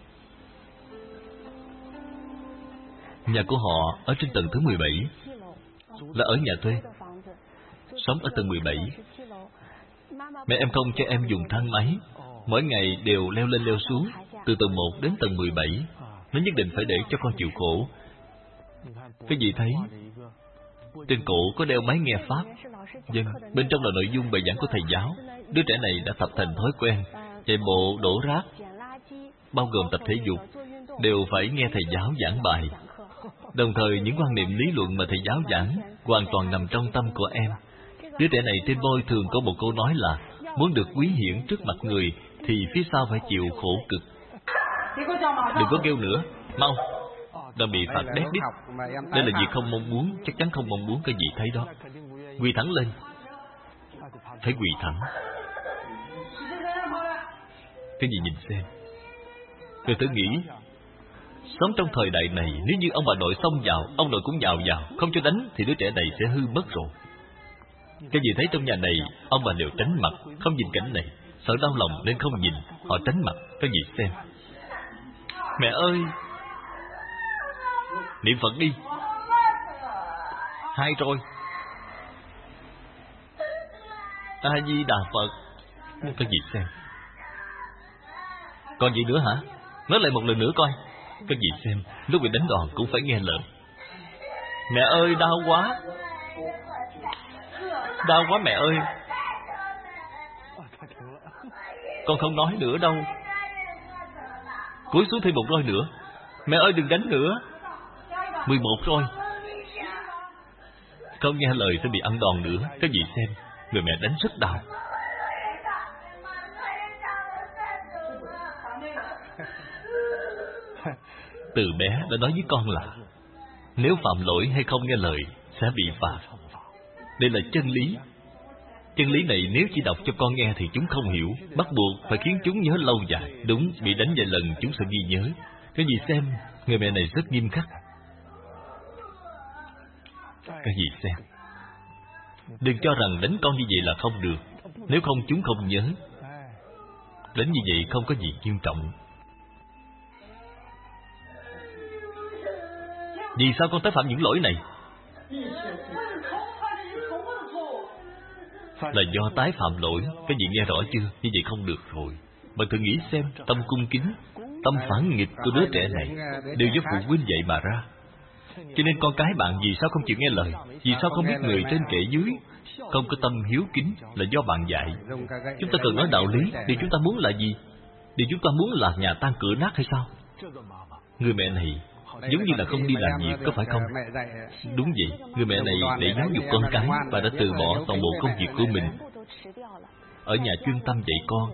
nhà của họ ở trên tầng thứ mười bảy, là ở nhà thuê, sống ở tầng mười bảy. Mẹ em không cho em dùng thang máy, mỗi ngày đều leo lên leo xuống, từ tầng một đến tầng mười bảy. Nó nhất định phải để cho con chịu khổ. Cái gì thấy? Trên cổ có đeo máy nghe pháp. Vâng, bên trong là nội dung bài giảng của thầy giáo. Đứa trẻ này đã tập thành thói quen chạy bộ, đổ rác, bao gồm tập thể dục, đều phải nghe thầy giáo giảng bài. Đồng thời những quan niệm lý luận mà thầy giáo giảng hoàn toàn nằm trong tâm của em. Đứa trẻ này trên môi thường có một câu nói là muốn được quý hiển trước mặt người thì phía sau phải chịu khổ cực. Đừng có kêu nữa, mau. Đang bị phạt đét đít. Đây là việc không mong muốn, chắc chắn không mong muốn cái gì thấy đó. Quỳ thẳng lên. Phải quỳ thẳng. Cái gì nhìn xem. Người thử nghĩ, sống trong thời đại này, nếu như ông bà nội xông vào, ông nội cũng nhào vào, không cho đánh, thì đứa trẻ này sẽ hư mất rồi. Cái gì thấy trong nhà này, ông bà đều tránh mặt, không nhìn cảnh này, sợ đau lòng nên không nhìn, họ tránh mặt. Cái gì xem. Mẹ ơi, niệm Phật đi. Hai rồi. A Di Đà Phật. Cái gì xem. Còn gì nữa hả? Nói lại một lần nữa coi. Cái gì xem. Lúc bị đánh đòn cũng phải nghe lời. Mẹ ơi, đau quá. Đau quá mẹ ơi. Con không nói nữa đâu. Cúi xuống thêm một roi nữa. Mẹ ơi, đừng đánh nữa. Mười một rồi. Không nghe lời sẽ bị ăn đòn nữa. Cái gì xem. Người mẹ đánh rất đau. Từ bé đã nói với con là nếu phạm lỗi hay không nghe lời sẽ bị phạt. Đây là chân lý. Chân lý này nếu chỉ đọc cho con nghe thì chúng không hiểu. Bắt buộc phải khiến chúng nhớ lâu dài. Đúng, bị đánh vài lần chúng sẽ ghi nhớ. Cái gì xem. Người mẹ này rất nghiêm khắc. Cái gì xem. Đừng cho rằng đánh con như vậy là không được. Nếu không chúng không nhớ. Đánh như vậy không có gì nghiêm trọng. Vì sao con tái phạm những lỗi này? Là do tái phạm lỗi. Cái gì nghe rõ chưa? Như vậy không được rồi. Bạn thử nghĩ xem. Tâm cung kính, tâm phản nghịch của đứa trẻ này đều do phụ huynh dạy mà ra. Cho nên con cái bạn vì sao không chịu nghe lời? Vì sao không biết người trên kệ dưới? Không có tâm hiếu kính là do bạn dạy. Chúng ta cần nói đạo lý. Điều chúng ta muốn là gì? Điều chúng ta muốn là nhà tan cửa nát hay sao? Người mẹ này giống như là không đi làm việc, có phải không? Đúng vậy. Người mẹ này để giáo dục con cái và đã từ bỏ toàn bộ công việc của mình, ở nhà chuyên tâm dạy con.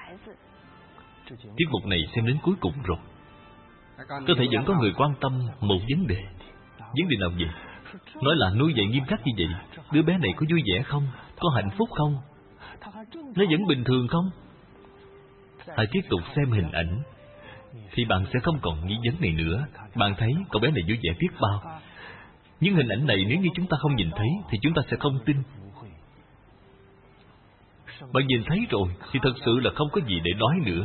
Tiết mục này xem đến cuối cùng rồi. Có thể vẫn có người quan tâm một vấn đề. Vấn đề nào vậy? Nói là nuôi dạy nghiêm khắc như vậy, đứa bé này có vui vẻ không? Có hạnh phúc không? Nó vẫn bình thường không? Hãy tiếp tục xem hình ảnh thì bạn sẽ không còn nghi vấn này nữa. Bạn thấy cậu bé này vui vẻ biết bao. Nhưng hình ảnh này nếu như chúng ta không nhìn thấy thì chúng ta sẽ không tin. Bạn nhìn thấy rồi thì thật sự là không có gì để nói nữa.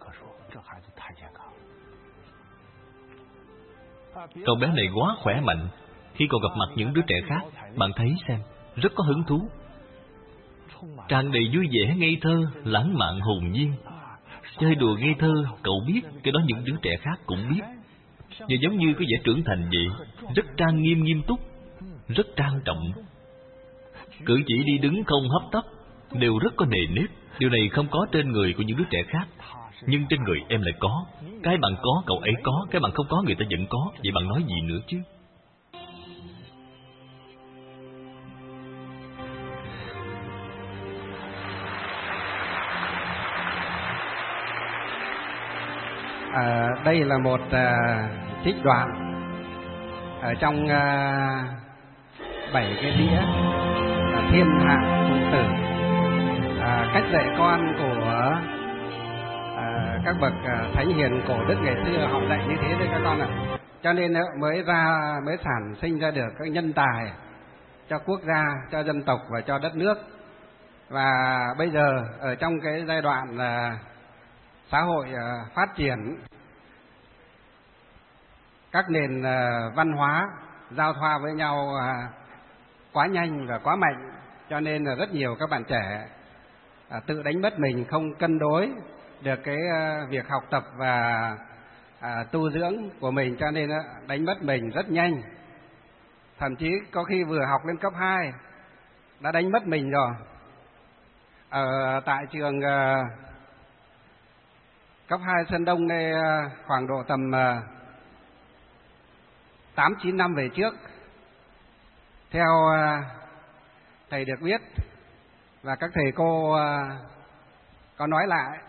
Cậu bé này quá khỏe mạnh. Khi còn gặp mặt những đứa trẻ khác, bạn thấy xem, rất có hứng thú, tràn đầy vui vẻ, ngây thơ, lãng mạn, hồn nhiên. Chơi đùa ngây thơ, cậu biết, cái đó những đứa trẻ khác cũng biết. Và giống như cái vẻ trưởng thành vậy, rất trang nghiêm, nghiêm túc. rất trang trọng. Cử chỉ đi đứng không hấp tấp, đều rất có nề nếp. Điều này không có trên người của những đứa trẻ khác, nhưng trên người em lại có. Cái bạn có, cậu ấy có. Cái bạn không có, người ta vẫn có. Vậy bạn nói gì nữa chứ? À, đây là một à, trích đoạn ở trong à, bảy cái đĩa là Thiên Hạ Phụ Tử, à, cách dạy con của à, các bậc à, thánh hiền cổ đức ngày xưa, họ dạy như thế đấy các con ạ. Cho nên mới ra mới sản sinh ra được các nhân tài cho quốc gia, cho dân tộc và cho đất nước. Và bây giờ ở trong cái giai đoạn là xã hội uh, phát triển, các nền uh, văn hóa giao thoa với nhau uh, quá nhanh và quá mạnh, cho nên là rất nhiều các bạn trẻ uh, tự đánh mất mình, không cân đối được cái uh, việc học tập và uh, tu dưỡng của mình, cho nên uh, đánh mất mình rất nhanh. Thậm chí có khi vừa học lên cấp hai đã đánh mất mình rồi. Ở tại trường uh, cấp hai Sơn Đông đây, khoảng độ tầm tám chín năm về trước, theo thầy được biết và các thầy cô có nói lại,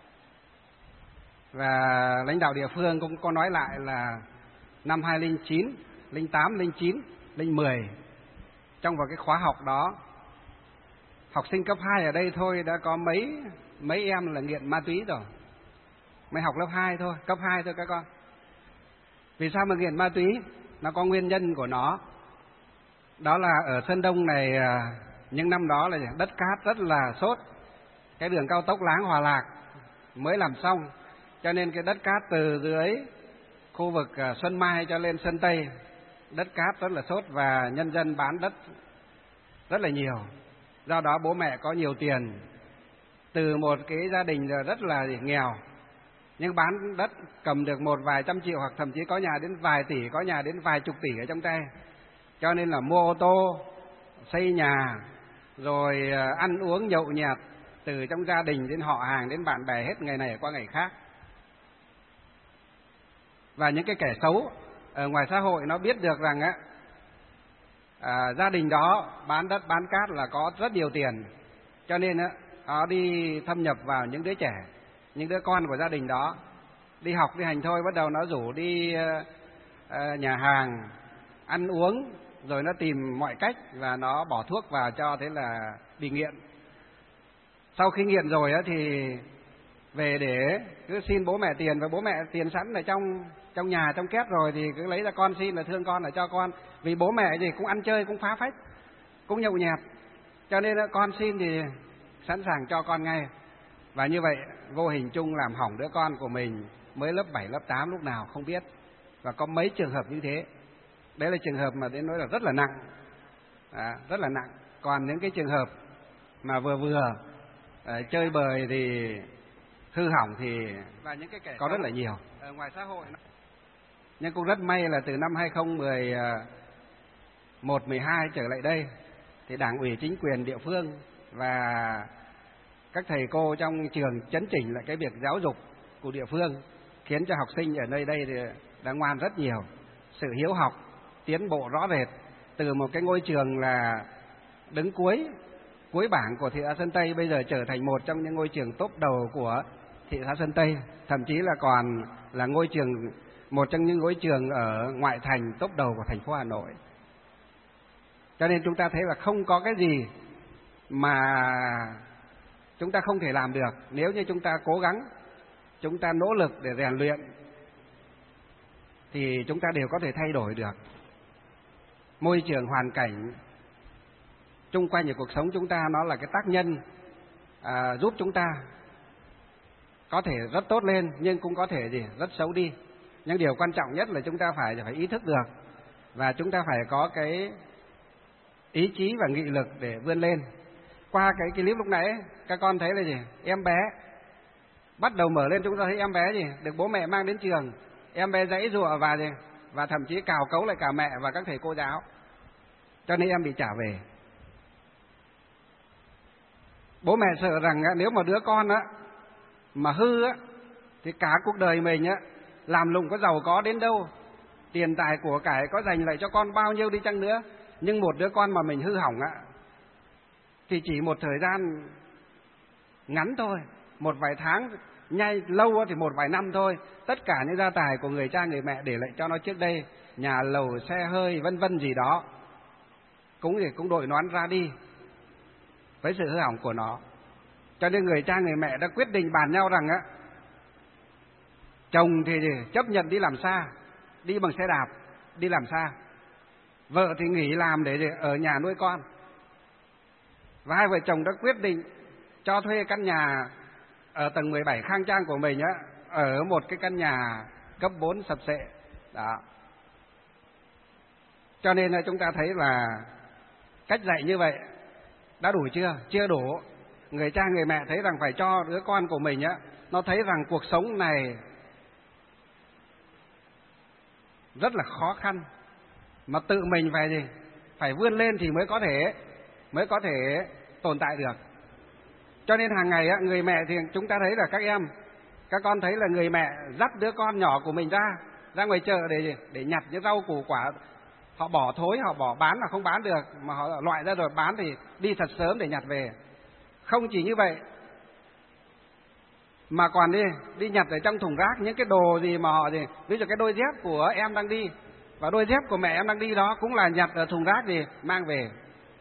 và lãnh đạo địa phương cũng có nói lại là năm hai không không chín, không tám, không chín, không mười, trong vào cái khóa học đó, học sinh cấp hai ở đây thôi đã có mấy mấy em là nghiện ma túy rồi. Mới học lớp hai thôi, cấp hai thôi các con. Vì sao mà nghiện ma túy? Nó có nguyên nhân của nó. Đó là ở Sơn Đông này, những năm đó là đất cát rất là sốt. Cái đường cao tốc Láng Hòa Lạc mới làm xong, cho nên cái đất cát từ dưới khu vực Xuân Mai cho lên Sơn Tây, đất cát rất là sốt và nhân dân bán đất rất là nhiều. Do đó bố mẹ có nhiều tiền, từ một cái gia đình rất là nghèo, nhưng bán đất cầm được một vài trăm triệu, hoặc thậm chí có nhà đến vài tỷ, có nhà đến vài chục tỷ ở trong tay. Cho nên là mua ô tô, xây nhà, rồi ăn uống nhậu nhẹt, từ trong gia đình đến họ hàng đến bạn bè, hết ngày này qua ngày khác. Và những cái kẻ xấu ở ngoài xã hội nó biết được rằng á, à, gia đình đó bán đất bán cát là có rất nhiều tiền, cho nên á, họ đi thâm nhập vào những đứa trẻ, những đứa con của gia đình đó, đi học đi hành thôi, bắt đầu nó rủ đi uh, uh, nhà hàng ăn uống, rồi nó tìm mọi cách và nó bỏ thuốc vào cho, thế là bị nghiện. Sau khi nghiện rồi á thì về để cứ xin bố mẹ tiền, và bố mẹ tiền sẵn ở trong trong nhà, trong két rồi, thì cứ lấy ra con xin là thương con là cho con, vì bố mẹ gì cũng ăn chơi, cũng phá phách, cũng nhậu nhẹt, cho nên là con xin thì sẵn sàng cho con ngay. Và như vậy vô hình chung làm hỏng đứa con của mình mới lớp bảy, lớp tám lúc nào không biết. Và có mấy trường hợp như thế. Đấy là trường hợp mà đến nói là rất là nặng, à, rất là nặng. Còn những cái trường hợp mà vừa vừa à, chơi bời thì hư hỏng thì và những cái kẻ có rất là nhiều ở ngoài xã hội. Nhưng cũng rất may là từ năm hai không một một, mười hai trở lại đây thì Đảng ủy chính quyền địa phương và các thầy cô trong trường chấn chỉnh lại cái việc giáo dục của địa phương, khiến cho học sinh ở nơi đây thì đã ngoan rất nhiều, sự hiếu học tiến bộ rõ rệt, từ một cái ngôi trường là đứng cuối cuối bảng của thị xã Sơn Tây bây giờ trở thành một trong những ngôi trường top đầu của thị xã Sơn Tây, thậm chí là còn là ngôi trường một trong những ngôi trường ở ngoại thành top đầu của thành phố Hà Nội. Cho nên chúng ta thấy là không có cái gì mà chúng ta không thể làm được nếu như chúng ta cố gắng, chúng ta nỗ lực để rèn luyện, thì chúng ta đều có thể thay đổi được môi trường hoàn cảnh chung quanh của cuộc sống chúng ta. Nó là cái tác nhân à, giúp chúng ta có thể rất tốt lên, nhưng cũng có thể gì rất xấu đi. Nhưng điều quan trọng nhất là chúng ta phải phải ý thức được, và chúng ta phải có cái ý chí và nghị lực để vươn lên. Qua cái clip lúc nãy các con thấy là gì, em bé bắt đầu mở lên, chúng ta thấy em bé gì được bố mẹ mang đến trường, em bé giãy giụa và gì và thậm chí cào cấu lại cả mẹ và các thầy cô giáo. cho nên em bị trả về. Bố mẹ sợ rằng nếu mà đứa con á mà hư á thì cả cuộc đời mình á làm lụng có giàu có đến đâu, tiền tài của cải có dành lại cho con bao nhiêu đi chăng nữa, nhưng một đứa con mà mình hư hỏng á thì chỉ một thời gian ngắn thôi, một vài tháng, nhanh lâu thì một vài năm thôi, tất cả những gia tài của người cha người mẹ để lại cho nó trước đây, nhà lầu xe hơi vân vân gì đó, cũng thì cũng đội nón ra đi với sự hư hỏng của nó. Cho nên người cha người mẹ đã quyết định bàn nhau rằng á, chồng thì chấp nhận đi làm xa, đi bằng xe đạp đi làm xa, vợ thì nghỉ làm để ở nhà nuôi con. Và hai vợ chồng đã quyết định cho thuê căn nhà ở tầng mười bảy khang trang của mình á, ở một cái căn nhà cấp bốn sập xệ đó. Cho nên là chúng ta thấy là cách dạy như vậy đã đủ chưa? Chưa đủ. Người cha người mẹ thấy rằng phải cho đứa con của mình á, nó thấy rằng cuộc sống này rất là khó khăn, mà tự mình phải gì? Phải vươn lên thì mới có thể mới có thể tồn tại được. Cho nên hàng ngày á, người mẹ thì chúng ta thấy là các em, các con thấy là người mẹ dắt đứa con nhỏ của mình ra ra ngoài chợ để để nhặt những rau củ quả, họ bỏ thối, họ bỏ bán là không bán được, mà họ loại ra rồi bán thì đi thật sớm để nhặt về. Không chỉ như vậy, mà còn đi đi nhặt ở trong thùng rác những cái đồ gì mà họ gì, ví dụ cái đôi dép của em đang đi và đôi dép của mẹ em đang đi đó cũng là nhặt ở thùng rác gì mang về.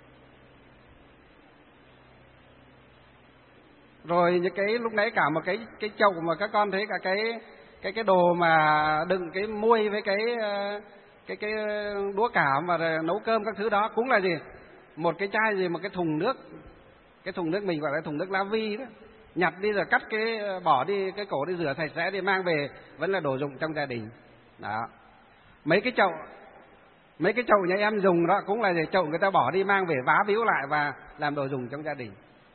Rồi những cái lúc nãy cả một cái cái chậu mà các con thấy cả cái cái cái đồ mà đựng cái muôi với cái cái cái đũa cảm mà nấu cơm các thứ đó cũng là gì? Một cái chai gì, một cái thùng nước, cái thùng nước mình gọi là thùng nước lá vi đó, nhặt đi rồi cắt cái bỏ đi cái cổ đi rửa sạch sẽ đi mang về, vẫn là đồ dụng trong gia đình. Đó. Mấy cái chậu mấy cái chậu nhà em dùng đó cũng là gì? Chậu người ta bỏ đi mang về vá víu lại và làm đồ dùng trong gia đình.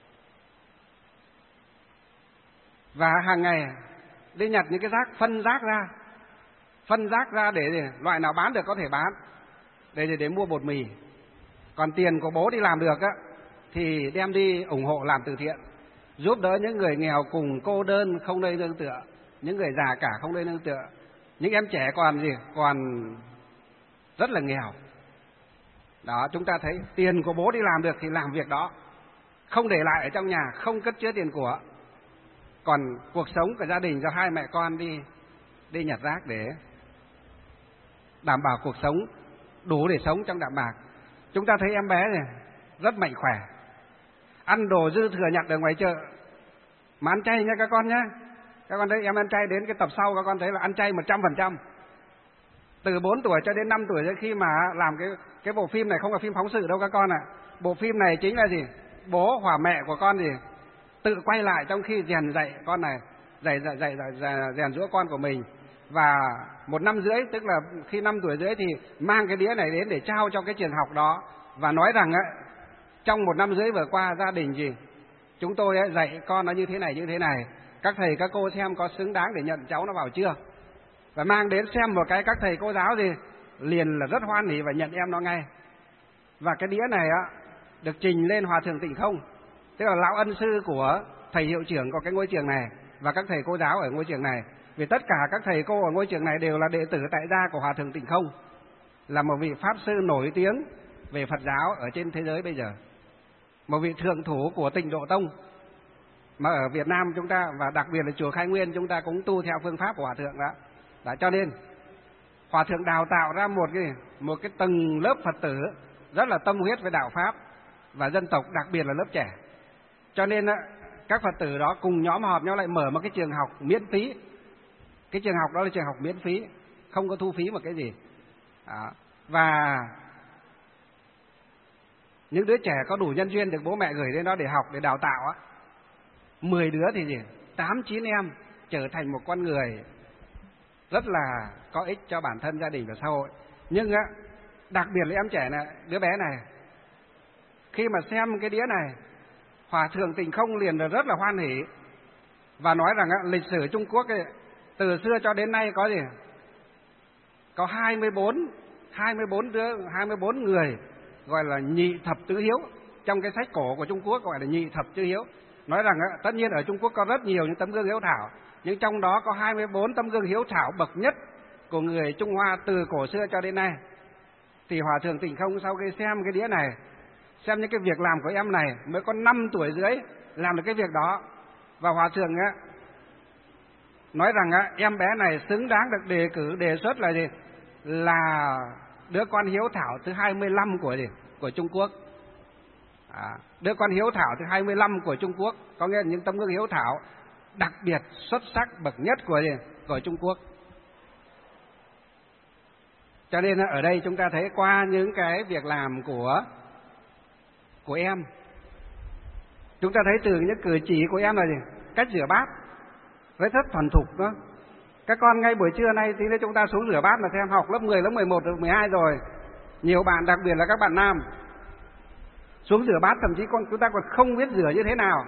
Và hàng ngày đi nhặt những cái rác, phân rác ra, phân rác ra để, để loại nào bán được có thể bán, để để, để mua bột mì. Còn tiền của bố đi làm được á thì đem đi ủng hộ làm từ thiện, giúp đỡ những người nghèo cùng cô đơn không nơi nương tựa, những người già cả không nơi nương tựa, những em trẻ còn gì còn rất là nghèo. Đó, chúng ta thấy tiền của bố đi làm được thì làm việc đó, không để lại ở trong nhà, không cất chứa tiền của. Còn cuộc sống của gia đình do hai mẹ con đi đi nhặt rác để đảm bảo cuộc sống đủ để sống trong đạm bạc. Chúng ta thấy em bé này rất mạnh khỏe, ăn đồ dư thừa nhặt ở ngoài chợ, mà ăn chay nha các con nhé. Các con thấy em ăn chay, đến cái tập sau các con thấy là ăn chay một trăm phần trăm. Từ bốn tuổi cho đến năm tuổi, khi mà làm cái cái bộ phim này không phải phim phóng sự đâu các con ạ. À. Bộ phim này chính là gì? Bố hoặc mẹ của con gì tự quay lại trong khi rèn dạy con này, dạy dạy dạy, dạy rèn giũa con của mình. Và một năm rưỡi, tức là khi năm tuổi rưỡi thì mang cái đĩa này đến để trao cho cái trường học đó, và nói rằng ấy, trong một năm rưỡi vừa qua gia đình gì chúng tôi ấy, dạy con nó như thế này như thế này, các thầy các cô xem có xứng đáng để nhận cháu nó vào chưa. Và mang đến xem một cái, các thầy cô giáo gì liền là rất hoan hỉ và nhận em nó ngay. Và cái đĩa này á được trình lên Hòa thượng Tịnh Không, tức là lão ân sư của thầy hiệu trưởng của cái ngôi trường này và các thầy cô giáo ở ngôi trường này. Vì tất cả các thầy cô ở ngôi trường này đều là đệ tử tại gia của Hòa thượng Tịnh Không, là một vị pháp sư nổi tiếng về Phật giáo ở trên thế giới bây giờ, một vị thượng thủ của Tịnh Độ Tông mà ở Việt Nam chúng ta, và đặc biệt là chùa Khai Nguyên chúng ta cũng tu theo phương pháp của Hòa thượng đó. Đó, cho nên Hòa thượng đào tạo ra một cái một cái tầng lớp Phật tử rất là tâm huyết với đạo pháp và dân tộc, đặc biệt là lớp trẻ. Cho nên các Phật tử đó cùng nhóm họp nhau lại mở một cái trường học miễn phí. Cái trường học đó là trường học miễn phí, không có thu phí một cái gì. Đó. Và những đứa trẻ có đủ nhân duyên được bố mẹ gửi đến đó để học, để đào tạo á, mười đứa thì gì tám chín em trở thành một con người rất là có ích cho bản thân, gia đình và xã hội. Nhưng á, đặc biệt là em trẻ này, đứa bé này, khi mà xem cái đĩa này, Hòa thượng Tịnh Không liền là rất là hoan hỉ và nói rằng á, lịch sử Trung Quốc ấy, từ xưa cho đến nay có gì có hai mươi bốn hai mươi bốn đứa hai mươi bốn người gọi là nhị thập tứ hiếu. Trong cái sách cổ của Trung Quốc gọi là nhị thập tứ hiếu. Nói rằng tất nhiên ở Trung Quốc có rất nhiều những tấm gương hiếu thảo, nhưng trong đó có hai mươi bốn tấm gương hiếu thảo bậc nhất của người Trung Hoa từ cổ xưa cho đến nay. Thì Hòa thượng Tịnh Không sau khi xem cái đĩa này, xem những cái việc làm của em này mới có năm tuổi rưỡi làm được cái việc đó, và Hòa thượng á nói rằng á, em bé này xứng đáng được đề cử đề xuất là gì? Là đứa con hiếu thảo thứ hai mươi lăm của gì? Của Trung Quốc. À, đứa con hiếu thảo thứ hai mươi lăm của Trung Quốc, có nghĩa là những tấm gương hiếu thảo đặc biệt xuất sắc bậc nhất của gì? Của Trung Quốc. Cho nên ở đây chúng ta thấy qua những cái việc làm của của em, chúng ta thấy từ những cử chỉ của em là gì? Cách rửa bát với rất thuần thục đó. Các con ngay buổi trưa nay tí nữa chúng ta xuống rửa bát mà xem, học lớp mười, lớp mười một, lớp mười hai rồi. Nhiều bạn, đặc biệt là các bạn nam, xuống rửa bát thậm chí con chúng ta còn không biết rửa như thế nào,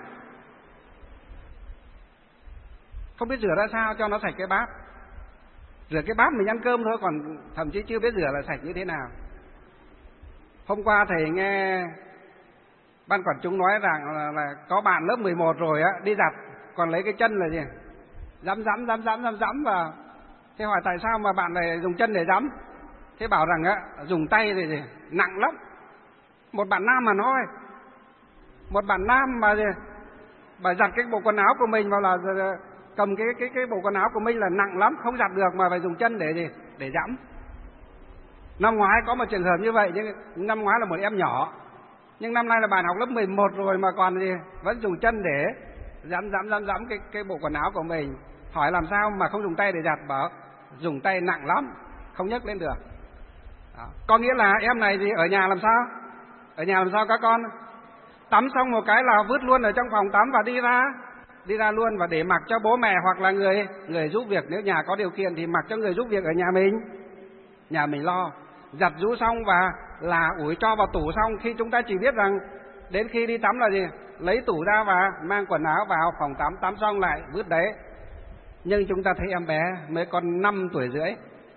không biết rửa ra sao cho nó sạch cái bát. Rửa cái bát mình ăn cơm thôi, còn thậm chí chưa biết rửa là sạch như thế nào. Hôm qua thầy nghe ban quản chúng nói rằng là, là có bạn lớp mười một rồi á, đi giặt còn lấy cái chân là gì? Dẫm dẫm dẫm dẫm dẫm dẫm vào. Thế hỏi tại sao mà bạn này dùng chân để dẫm? Thế bảo rằng á, dùng tay thì gì? Nặng lắm. Một bạn nam mà nói, một bạn nam mà gì? Bà giặt cái bộ quần áo của mình vào là cầm cái cái cái bộ quần áo của mình là nặng lắm, không giặt được mà phải dùng chân để gì? Để dẫm. Năm ngoái có một trường hợp như vậy, nhưng năm ngoái là một em nhỏ, nhưng năm nay là bạn học lớp mười một rồi mà còn gì? Vẫn dùng chân để dẫm dẫm dẫm dẫm cái cái bộ quần áo của mình. Hỏi làm sao mà không dùng tay để giặt, bảo dùng tay nặng lắm, không nhấc lên được. Đó. Có nghĩa là em này thì ở nhà làm sao? Ở nhà làm sao các con? Tắm xong một cái là vứt luôn ở trong phòng tắm và đi ra, đi ra luôn, và để mặc cho bố mẹ hoặc là người người giúp việc, nếu nhà có điều kiện thì mặc cho người giúp việc ở nhà mình, nhà mình lo. Giặt rũ xong và là ủi cho vào tủ xong, khi chúng ta chỉ biết rằng đến khi đi tắm là gì? Lấy tủ ra và mang quần áo vào phòng tắm, tắm xong lại vứt đấy. Nhưng chúng ta thấy em bé mới còn năm tuổi rưỡi.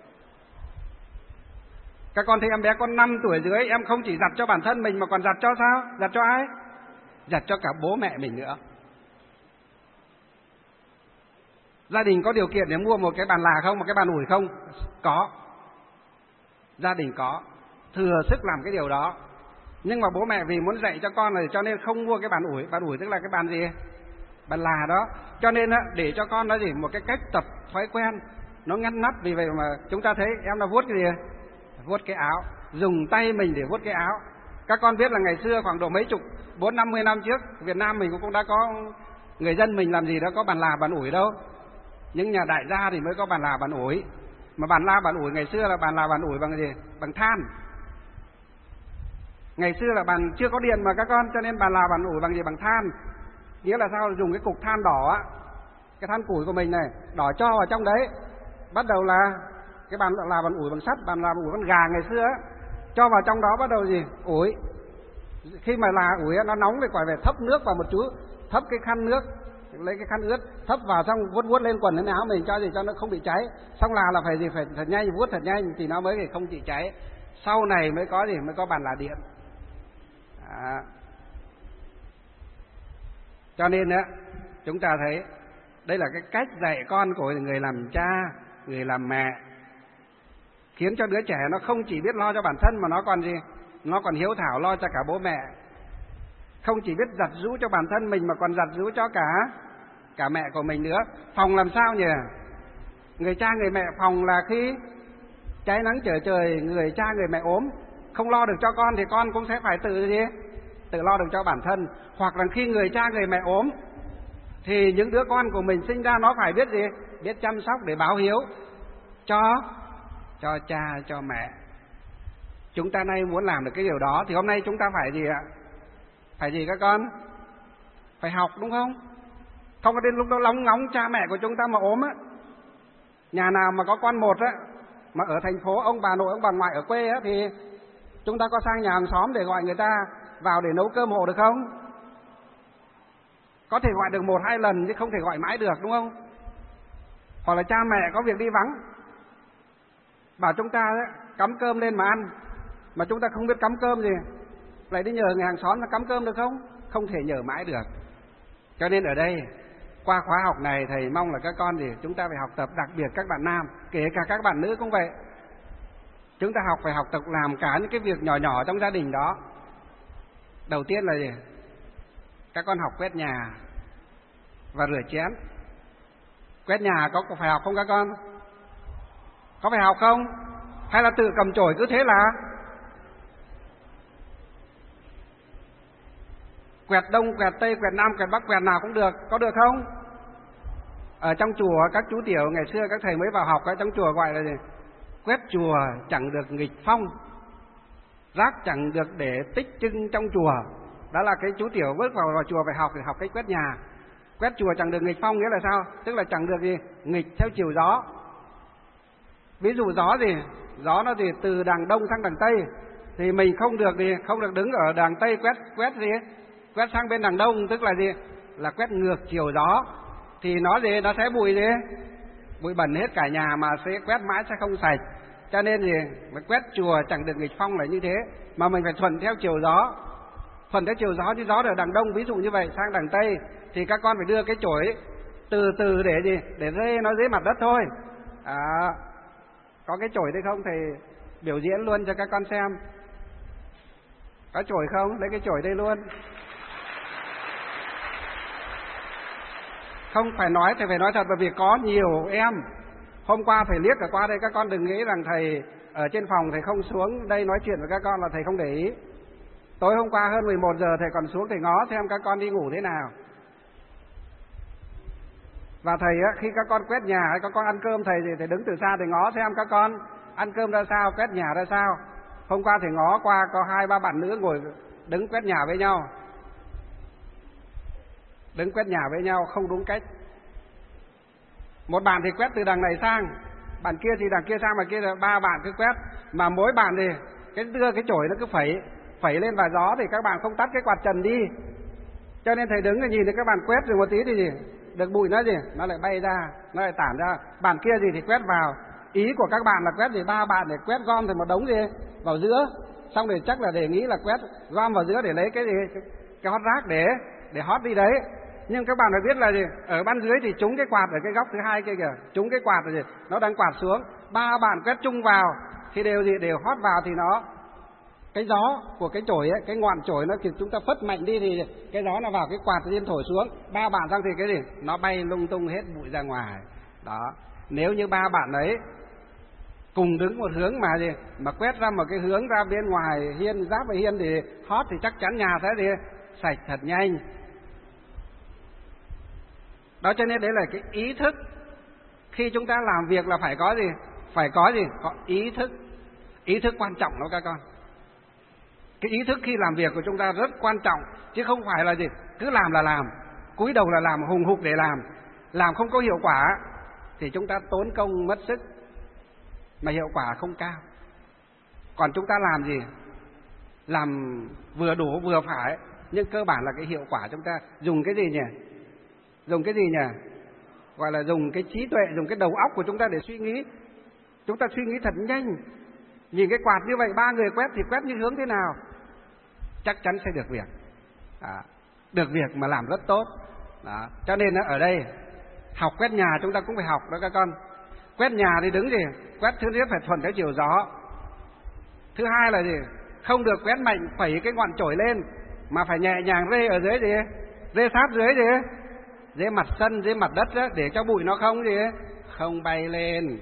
Các con thấy em bé con năm tuổi rưỡi, em không chỉ giặt cho bản thân mình mà còn giặt cho sao? Giặt cho ai? Giặt cho cả bố mẹ mình nữa. Gia đình có điều kiện để mua một cái bàn là không, một cái bàn ủi không? Có. Gia đình có, thừa sức làm cái điều đó. Nhưng mà bố mẹ vì muốn dạy cho con này cho nên không mua cái bàn ủi. Bàn ủi tức là cái bàn gì? Bàn là đó. Cho nên để cho con nó gì? Một cái cách tập thói quen nó ngăn nắp. Vì vậy mà chúng ta thấy em nó vuốt cái gì? Vuốt cái áo. Dùng tay mình để vuốt cái áo. Các con biết là ngày xưa khoảng độ mấy chục, bốn năm mươi năm trước, Việt Nam mình cũng đã có, người dân mình làm gì đó có bàn là bàn ủi đâu. Những nhà đại gia thì mới có bàn là bàn ủi. Mà bàn la bàn ủi ngày xưa là bàn là bàn ủi bằng gì? Bằng than. Ngày xưa là bàn chưa có điện mà các con, cho nên bàn là bàn ủi bằng gì? Bằng than. Nghĩa là sao? Dùng cái cục than đỏ á, cái than củi của mình này, đỏ cho vào trong đấy. Bắt đầu là cái bàn là bàn ủi bằng sắt, bàn là bàn ủi bằng gà ngày xưa á, cho vào trong đó bắt đầu gì? Ủi. Khi mà là ủi nó nóng thì phải phải thấp nước vào một chút, thấp cái khăn nước, lấy cái khăn ướt thấp vào xong vuốt vuốt lên quần lên áo mình cho gì cho nó không bị cháy. Xong là là phải gì? Phải thật nhanh, vuốt thật nhanh thì nó mới không bị cháy. Sau này mới có gì? Mới có bàn là điện. À. Cho nên á, chúng ta thấy đây là cái cách dạy con của người làm cha, người làm mẹ, khiến cho đứa trẻ nó không chỉ biết lo cho bản thân mà nó còn gì? Nó còn hiếu thảo lo cho cả bố mẹ. Không chỉ biết giặt giũ cho bản thân mình mà còn giặt giũ cho cả cả mẹ của mình nữa. Phòng làm sao nhỉ? Người cha người mẹ phòng là khi cháy nắng trở trời, người cha người mẹ ốm, không lo được cho con thì con cũng sẽ phải tự gì? Tự lo được cho bản thân. Hoặc là khi người cha người mẹ ốm thì những đứa con của mình sinh ra nó phải biết gì? Biết chăm sóc để báo hiếu cho cho cha, cho mẹ. Chúng ta nay muốn làm được cái điều đó thì hôm nay chúng ta phải gì ạ? Phải gì các con? Phải học đúng không? Không có đến lúc đó lóng ngóng cha mẹ của chúng ta mà ốm á. Nhà nào mà có con một á, mà ở thành phố ông bà nội ông bà ngoại ở quê á, thì chúng ta có sang nhà hàng xóm để gọi người ta vào để nấu cơm hộ được không? Có thể gọi được một hai lần chứ không thể gọi mãi được đúng không? Hoặc là cha mẹ có việc đi vắng, bảo chúng ta ấy, cắm cơm lên mà ăn, mà chúng ta không biết cắm cơm gì, lại đi nhờ người hàng xóm là cắm cơm được không? Không thể nhờ mãi được. Cho nên ở đây qua khóa học này thầy mong là các con gì chúng ta phải học tập, đặc biệt các bạn nam, kể cả các bạn nữ cũng vậy. Chúng ta học phải học tập làm cả những cái việc nhỏ nhỏ trong gia đình đó. Đầu tiên là gì? Các con học quét nhà và rửa chén. Quét nhà có phải học không các con? Có phải học không? Hay là tự cầm chổi cứ thế là? Quẹt đông, quẹt tây, quẹt nam, quẹt bắc, quẹt nào cũng được, có được không? Ở trong chùa các chú tiểu ngày xưa các thầy mới vào học ở trong chùa gọi là gì? Quét chùa chẳng được nghịch phong, rác chẳng được để tích trưng trong chùa. Đó là cái chú tiểu bước vào, vào chùa phải học thì học cái quét nhà. Quét chùa chẳng được nghịch phong nghĩa là sao? Tức là chẳng được gì nghịch theo chiều gió. Ví dụ gió gì? Gió nó thì từ đằng đông sang đằng tây, thì mình không được gì, không được đứng ở đằng tây quét quét gì, quét sang bên đằng đông, tức là gì? Là quét ngược chiều gió. Thì nó gì? Nó sẽ bụi gì? Bụi bẩn hết cả nhà mà sẽ quét mãi sẽ không sạch. Cho nên gì? Mà quét chùa chẳng được nghịch phong là như thế, mà mình phải thuận theo chiều gió. Thuận theo chiều gió, chứ gió ở đằng đông ví dụ như vậy sang đằng tây thì các con phải đưa cái chổi từ từ để gì? Để rê nó dưới mặt đất thôi. À, có cái chổi đây không? Thầy biểu diễn luôn cho các con xem. Có chổi không? Lấy cái chổi đây luôn. Không phải nói, thầy phải nói thật, bởi vì có nhiều em. Hôm qua thầy liếc ở qua đây, các con đừng nghĩ rằng thầy ở trên phòng thầy không xuống đây nói chuyện với các con là thầy không để ý. Tối hôm qua hơn mười một giờ thầy còn xuống thầy ngó xem các con đi ngủ thế nào. Và thầy á, khi các con quét nhà hay các con ăn cơm, thầy thì thầy đứng từ xa thầy ngó xem các con ăn cơm ra sao, quét nhà ra sao. Hôm qua thầy ngó qua có hai ba bạn nữ ngồi đứng quét nhà với nhau, đứng quét nhà với nhau không đúng cách. Một bạn thì quét từ đằng này sang, bạn kia thì đằng kia sang, mà kia là ba bạn cứ quét, mà mỗi bạn thì cái đưa cái chổi nó cứ phẩy phẩy lên và gió thì các bạn không tắt cái quạt trần đi. Cho nên thầy đứng rồi nhìn thấy các bạn quét rồi một tí thì gì? Được bụi nó gì? Nó lại bay ra, nó lại tản ra. Bạn kia gì thì quét vào. Ý của các bạn là quét gì? Ba bạn để quét gom thành một đống gì? Vào giữa. Xong rồi chắc là để nghĩ là quét gom vào giữa để lấy cái gì? Cái, cái hót rác để để hót đi đấy. Nhưng các bạn phải biết là gì? Ở ban dưới thì trúng cái quạt ở cái góc thứ hai kia kìa, trúng cái quạt rồi gì? Nó đang quạt xuống. Ba bạn quét chung vào thì đều gì? Đều hót vào thì nó cái gió của cái chổi ấy, cái ngọn chổi nó thì chúng ta phất mạnh đi thì cái gió nó vào cái quạt tự nhiên thổi xuống. Ba bạn sang thì cái gì? Nó bay lung tung hết bụi ra ngoài. Đó. Nếu như ba bạn ấy cùng đứng một hướng mà gì mà quét ra một cái hướng ra bên ngoài hiên, giáp với hiên thì hót thì chắc chắn nhà sẽ gì sạch thật nhanh. Đó, cho nên đấy là cái ý thức. Khi chúng ta làm việc là phải có gì? Phải có gì? Có ý thức. Ý thức quan trọng đó các con. Cái ý thức khi làm việc của chúng ta rất quan trọng, chứ không phải là gì cứ làm là làm, cúi đầu là làm, hùng hục để làm, làm không có hiệu quả thì chúng ta tốn công mất sức mà hiệu quả không cao. Còn chúng ta làm gì? Làm vừa đủ vừa phải, nhưng cơ bản là cái hiệu quả chúng ta dùng cái gì nhỉ? Dùng cái gì nhỉ? Gọi là dùng cái trí tuệ, dùng cái đầu óc của chúng ta để suy nghĩ. Chúng ta suy nghĩ thật nhanh. Nhìn cái quạt như vậy, ba người quét thì quét như hướng thế nào? Chắc chắn sẽ được việc. Đó. Được việc mà làm rất tốt. Đó. Cho nên ở đây học quét nhà chúng ta cũng phải học đó các con. Quét nhà thì đứng gì? Quét thứ nhất phải thuận theo chiều gió. Thứ hai là gì? Không được quét mạnh phẩy cái ngọn chổi lên, mà phải nhẹ nhàng rê ở dưới gì? Rê sát dưới gì? Dưới mặt sân, dưới mặt đất đó, để cho bụi nó không gì? Không bay lên.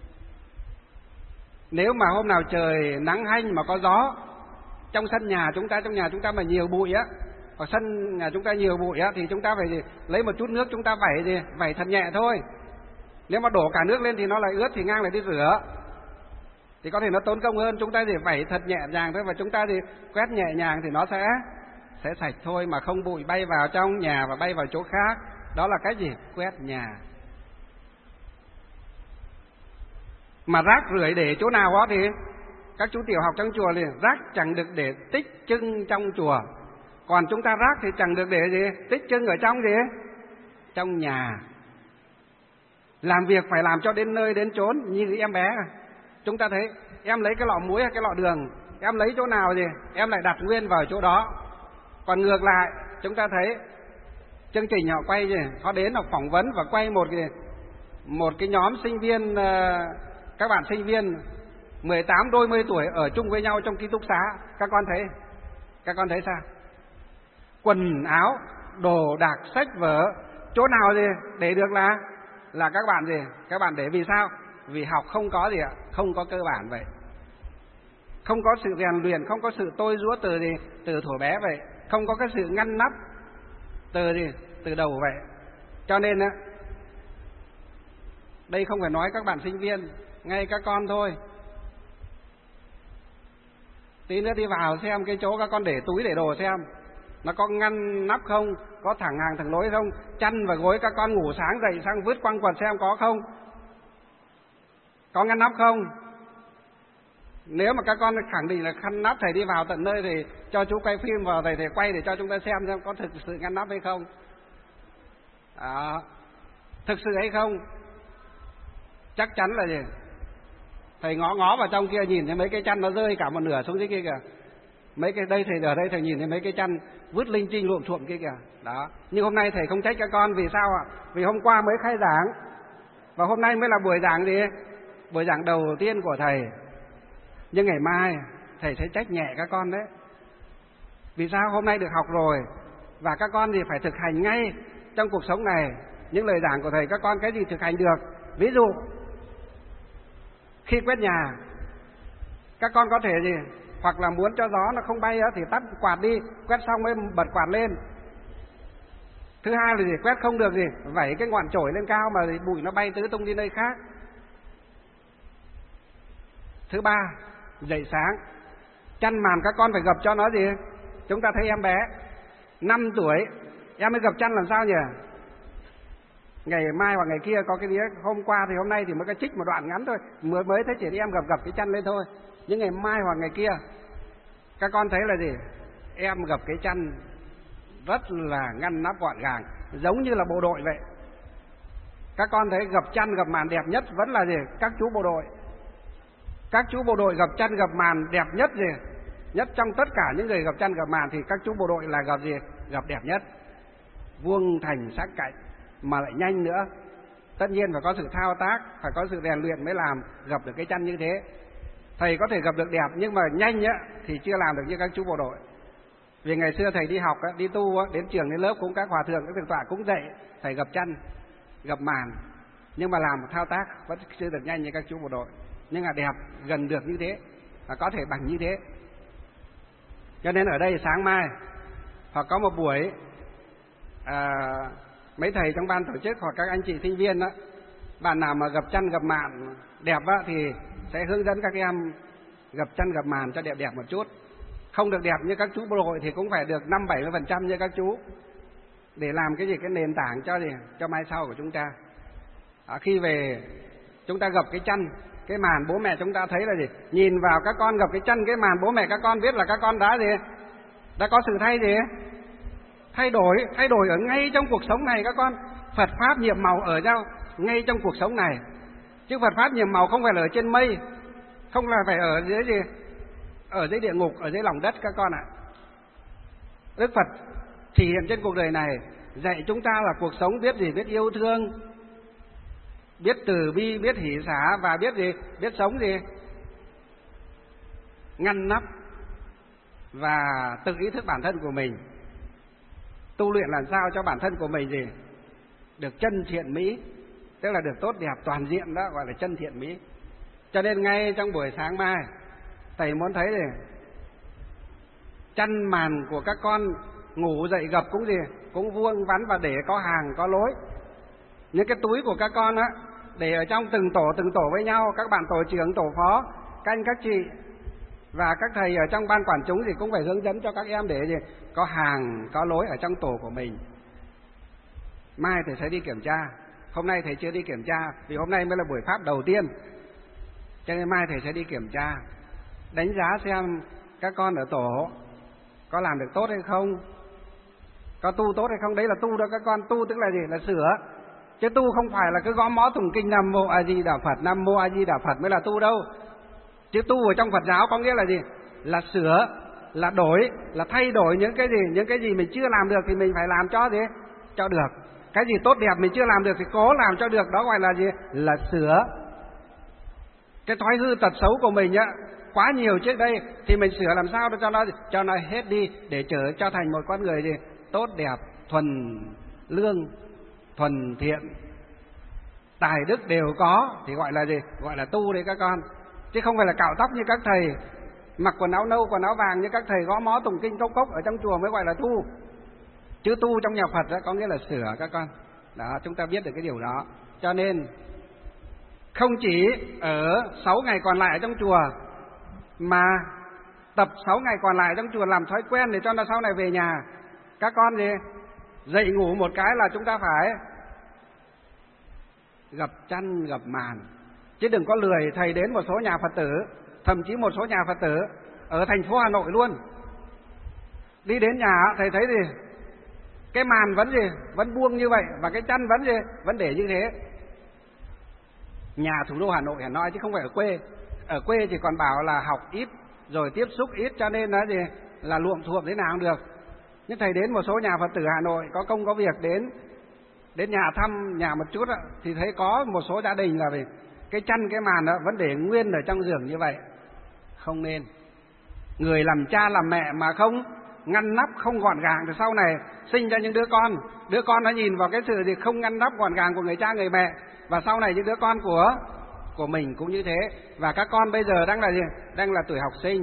Nếu mà hôm nào trời nắng hanh mà có gió, trong sân nhà chúng ta, trong nhà chúng ta mà nhiều bụi á, ở sân nhà chúng ta nhiều bụi á, thì chúng ta phải gì? Lấy một chút nước chúng ta vẩy gì? Vẩy thật nhẹ thôi. Nếu mà đổ cả nước lên thì nó lại ướt thì ngang lại đi rửa, thì có thể nó tốn công hơn. Chúng ta thì vẩy thật nhẹ nhàng thôi, và chúng ta thì quét nhẹ nhàng thì nó sẽ sẽ sạch thôi, mà không bụi bay vào trong nhà và bay vào chỗ khác. Đó là cái gì? Quét nhà. Mà rác rưởi để chỗ nào đó thì các chú tiểu học trong chùa thì rác chẳng được để tích trưng trong chùa. Còn chúng ta rác thì chẳng được để gì? Tích trưng ở trong gì? Trong nhà. Làm việc phải làm cho đến nơi đến chốn. Như em bé, chúng ta thấy em lấy cái lọ muối hay cái lọ đường, em lấy chỗ nào gì em lại đặt nguyên vào chỗ đó. Còn ngược lại chúng ta thấy chương trình họ quay gì, họ đến họ phỏng vấn và quay một cái một cái nhóm sinh viên, các bạn sinh viên mười tám đôi mươi tuổi ở chung với nhau trong ký túc xá. Các con thấy các con thấy sao? Quần áo, đồ đạc, sách vở, chỗ nào gì để được là là các bạn gì các bạn để. Vì sao? Vì học không có gì ạ, không có cơ bản vậy, không có sự rèn luyện, không có sự tôi giũa từ gì từ thuở bé vậy, không có cái sự ngăn nắp từ gì từ đầu vậy. Cho nên á, đây không phải nói các bạn sinh viên, ngay các con thôi. Tí nữa đi vào xem cái chỗ các con để túi để đồ xem nó có ngăn nắp không, có thẳng hàng thẳng lối không, chăn và gối các con ngủ sáng dậy sang vứt quăng quật xem có không, có ngăn nắp không. Nếu mà các con khẳng định là ngăn nắp, thầy đi vào tận nơi thì cho chú quay phim vào, thầy thầy quay để cho chúng ta xem xem có thực sự ngăn nắp hay không. Đó. Thực sự hay không? Chắc chắn là gì? Thầy ngó ngó vào trong kia nhìn thấy mấy cái chăn nó rơi cả một nửa xuống dưới kia kìa. Mấy cái đây thầy ở đây thầy nhìn thấy mấy cái chăn vứt linh tinh lộn xộn kia kìa. Đó. Nhưng hôm nay thầy không trách các con, vì sao ạ? Vì hôm qua mới khai giảng và hôm nay mới là buổi giảng gì? Buổi giảng đầu tiên của thầy. Nhưng ngày mai thầy sẽ trách nhẹ các con đấy. Vì sao? Hôm nay được học rồi và các con thì phải thực hành ngay trong cuộc sống này. Những lời giảng của thầy các con cái gì thực hành được. Ví dụ khi quét nhà, các con có thể gì, hoặc là muốn cho gió nó không bay thì tắt quạt đi, quét xong mới bật quạt lên. Thứ hai là gì, quét không được gì, vẩy cái ngọn chổi lên cao mà bụi nó bay tứ tung đi nơi khác. Thứ ba, dậy sáng, chăn màn các con phải gập cho nó gì. Chúng ta thấy em bé năm tuổi em mới gập chăn làm sao nhỉ? Ngày mai hoặc ngày kia có cái đĩa, hôm qua thì hôm nay thì mới có trích một đoạn ngắn thôi, mới mới thấy chị em gập gập cái chăn lên thôi. Nhưng ngày mai hoặc ngày kia các con thấy là gì? Em gập cái chăn rất là ngăn nắp gọn gàng, giống như là bộ đội vậy. Các con thấy gập chăn gập màn đẹp nhất vẫn là gì? Các chú bộ đội. Các chú bộ đội gập chăn gập màn đẹp nhất gì? Nhất trong tất cả những người gập chăn gập màn thì các chú bộ đội là gập gì? Gập đẹp nhất. Vuông thành sát cạnh mà lại nhanh nữa. Tất nhiên phải có sự thao tác, phải có sự rèn luyện mới làm gập được cái chăn như thế. Thầy có thể gập được đẹp nhưng mà nhanh á thì chưa làm được như các chú bộ đội. Vì ngày xưa thầy đi học á, đi tu á, đến trường đến lớp cũng các hòa thượng các thượng tọa cũng dạy thầy gập chăn, gập màn, nhưng mà làm một thao tác vẫn chưa được nhanh như các chú bộ đội. Nhưng mà đẹp gần được như thế, và có thể bằng như thế. Cho nên ở đây sáng mai hoặc có một buổi à, mấy thầy trong ban tổ chức hoặc các anh chị sinh viên đó, bạn nào mà gập chăn gập màn đẹp á, thì sẽ hướng dẫn các em gập chăn gập màn cho đẹp đẹp một chút. Không được đẹp như các chú bộ đội thì cũng phải được năm bảy mươi phần trăm như các chú, để làm cái gì, cái nền tảng cho gì cho mai sau của chúng ta. À, khi về chúng ta gập cái chăn cái màn, bố mẹ chúng ta thấy là gì? Nhìn vào các con gập cái chăn cái màn, bố mẹ các con biết là các con đã gì? Đã có sự thay gì? Thay đổi, thay đổi ở ngay trong cuộc sống này các con. Phật pháp nhiệm màu ở nhau ngay trong cuộc sống này. Chứ Phật pháp nhiệm màu không phải là ở trên mây, không là phải ở dưới gì? Ở dưới địa ngục, ở dưới lòng đất các con ạ. Đức Phật thể hiện trên cuộc đời này dạy chúng ta là cuộc sống biết gì? Biết yêu thương, biết từ bi, biết hỷ xả và biết gì? Biết sống gì? Ngăn nắp và tự ý thức bản thân của mình. Tu luyện làm sao cho bản thân của mình gì? Được chân thiện mỹ, tức là được tốt đẹp toàn diện, đó gọi là chân thiện mỹ. Cho nên ngay trong buổi sáng mai thầy muốn thấy gì? Chăn màn của các con ngủ dậy gập cũng gì? Cũng vuông vắn và để có hàng có lối. Những cái túi của các con á để ở trong từng tổ từng tổ với nhau, các bạn tổ trưởng, tổ phó, các anh các chị và các thầy ở trong ban quản chúng thì cũng phải hướng dẫn cho các em để gì? Có hàng có lối ở trong tổ của mình. Mai thầy sẽ đi kiểm tra. Hôm nay thầy chưa đi kiểm tra vì hôm nay mới là buổi pháp đầu tiên, cho nên mai thầy sẽ đi kiểm tra, đánh giá xem các con ở tổ có làm được tốt hay không, có tu tốt hay không. Đấy là tu đó các con. Tu tức là gì? Là sửa. Chứ tu không phải là cứ gõ mõ tụng kinh Nam Mô A Di Đà Phật, Nam Mô A Di Đà Phật mới là tu đâu. Chứ tu ở trong Phật giáo có nghĩa là gì? Là sửa, là đổi, là thay đổi những cái gì, những cái gì mình chưa làm được thì mình phải làm cho gì? Cho được. Cái gì tốt đẹp mình chưa làm được thì cố làm cho được, đó gọi là gì? Là sửa. Cái thói hư tật xấu của mình á, quá nhiều trước đây thì mình sửa làm sao để cho nó cho nó hết đi, để trở cho thành một con người gì? Tốt đẹp, thuần lương, thuần thiện, tài đức đều có, thì gọi là gì? Gọi là tu đấy các con. Chứ không phải là cạo tóc như các thầy, mặc quần áo nâu, quần áo vàng như các thầy gõ mó tụng kinh cốc cốc ở trong chùa mới gọi là tu. Chứ tu trong nhà Phật đó có nghĩa là sửa các con. Đó, chúng ta biết được cái điều đó. Cho nên không chỉ ở sáu ngày còn lại ở trong chùa, mà tập sáu ngày còn lại trong chùa làm thói quen để cho nó sau này về nhà các con gì? Dậy ngủ một cái là chúng ta phải gập chăn gập màn. Chứ đừng có lười. Thầy đến một số nhà Phật tử, thậm chí một số nhà Phật tử ở thành phố Hà Nội luôn, đi đến nhà thầy thấy gì? Cái màn vẫn gì? Vẫn buông như vậy, và cái chăn vẫn gì? Vẫn để như thế. Nhà thủ đô Hà Nội hẳn nói, chứ không phải ở quê. Ở quê thì còn bảo là học ít rồi tiếp xúc ít, cho nên là gì? Là luộm thuộm thế nào cũng được. Nhưng thầy đến một số nhà Phật tử Hà Nội có công có việc đến đến nhà thăm nhà một chút đó, thì thấy có một số gia đình là vì cái chăn cái màn đó vẫn để nguyên ở trong giường như vậy. Không nên. Người làm cha làm mẹ mà không ngăn nắp, không gọn gàng thì sau này sinh ra những đứa con, đứa con nó nhìn vào cái sự gì không ngăn nắp gọn gàng của người cha người mẹ, và sau này những đứa con của của mình cũng như thế. Và các con bây giờ đang là gì? Đang là tuổi học sinh,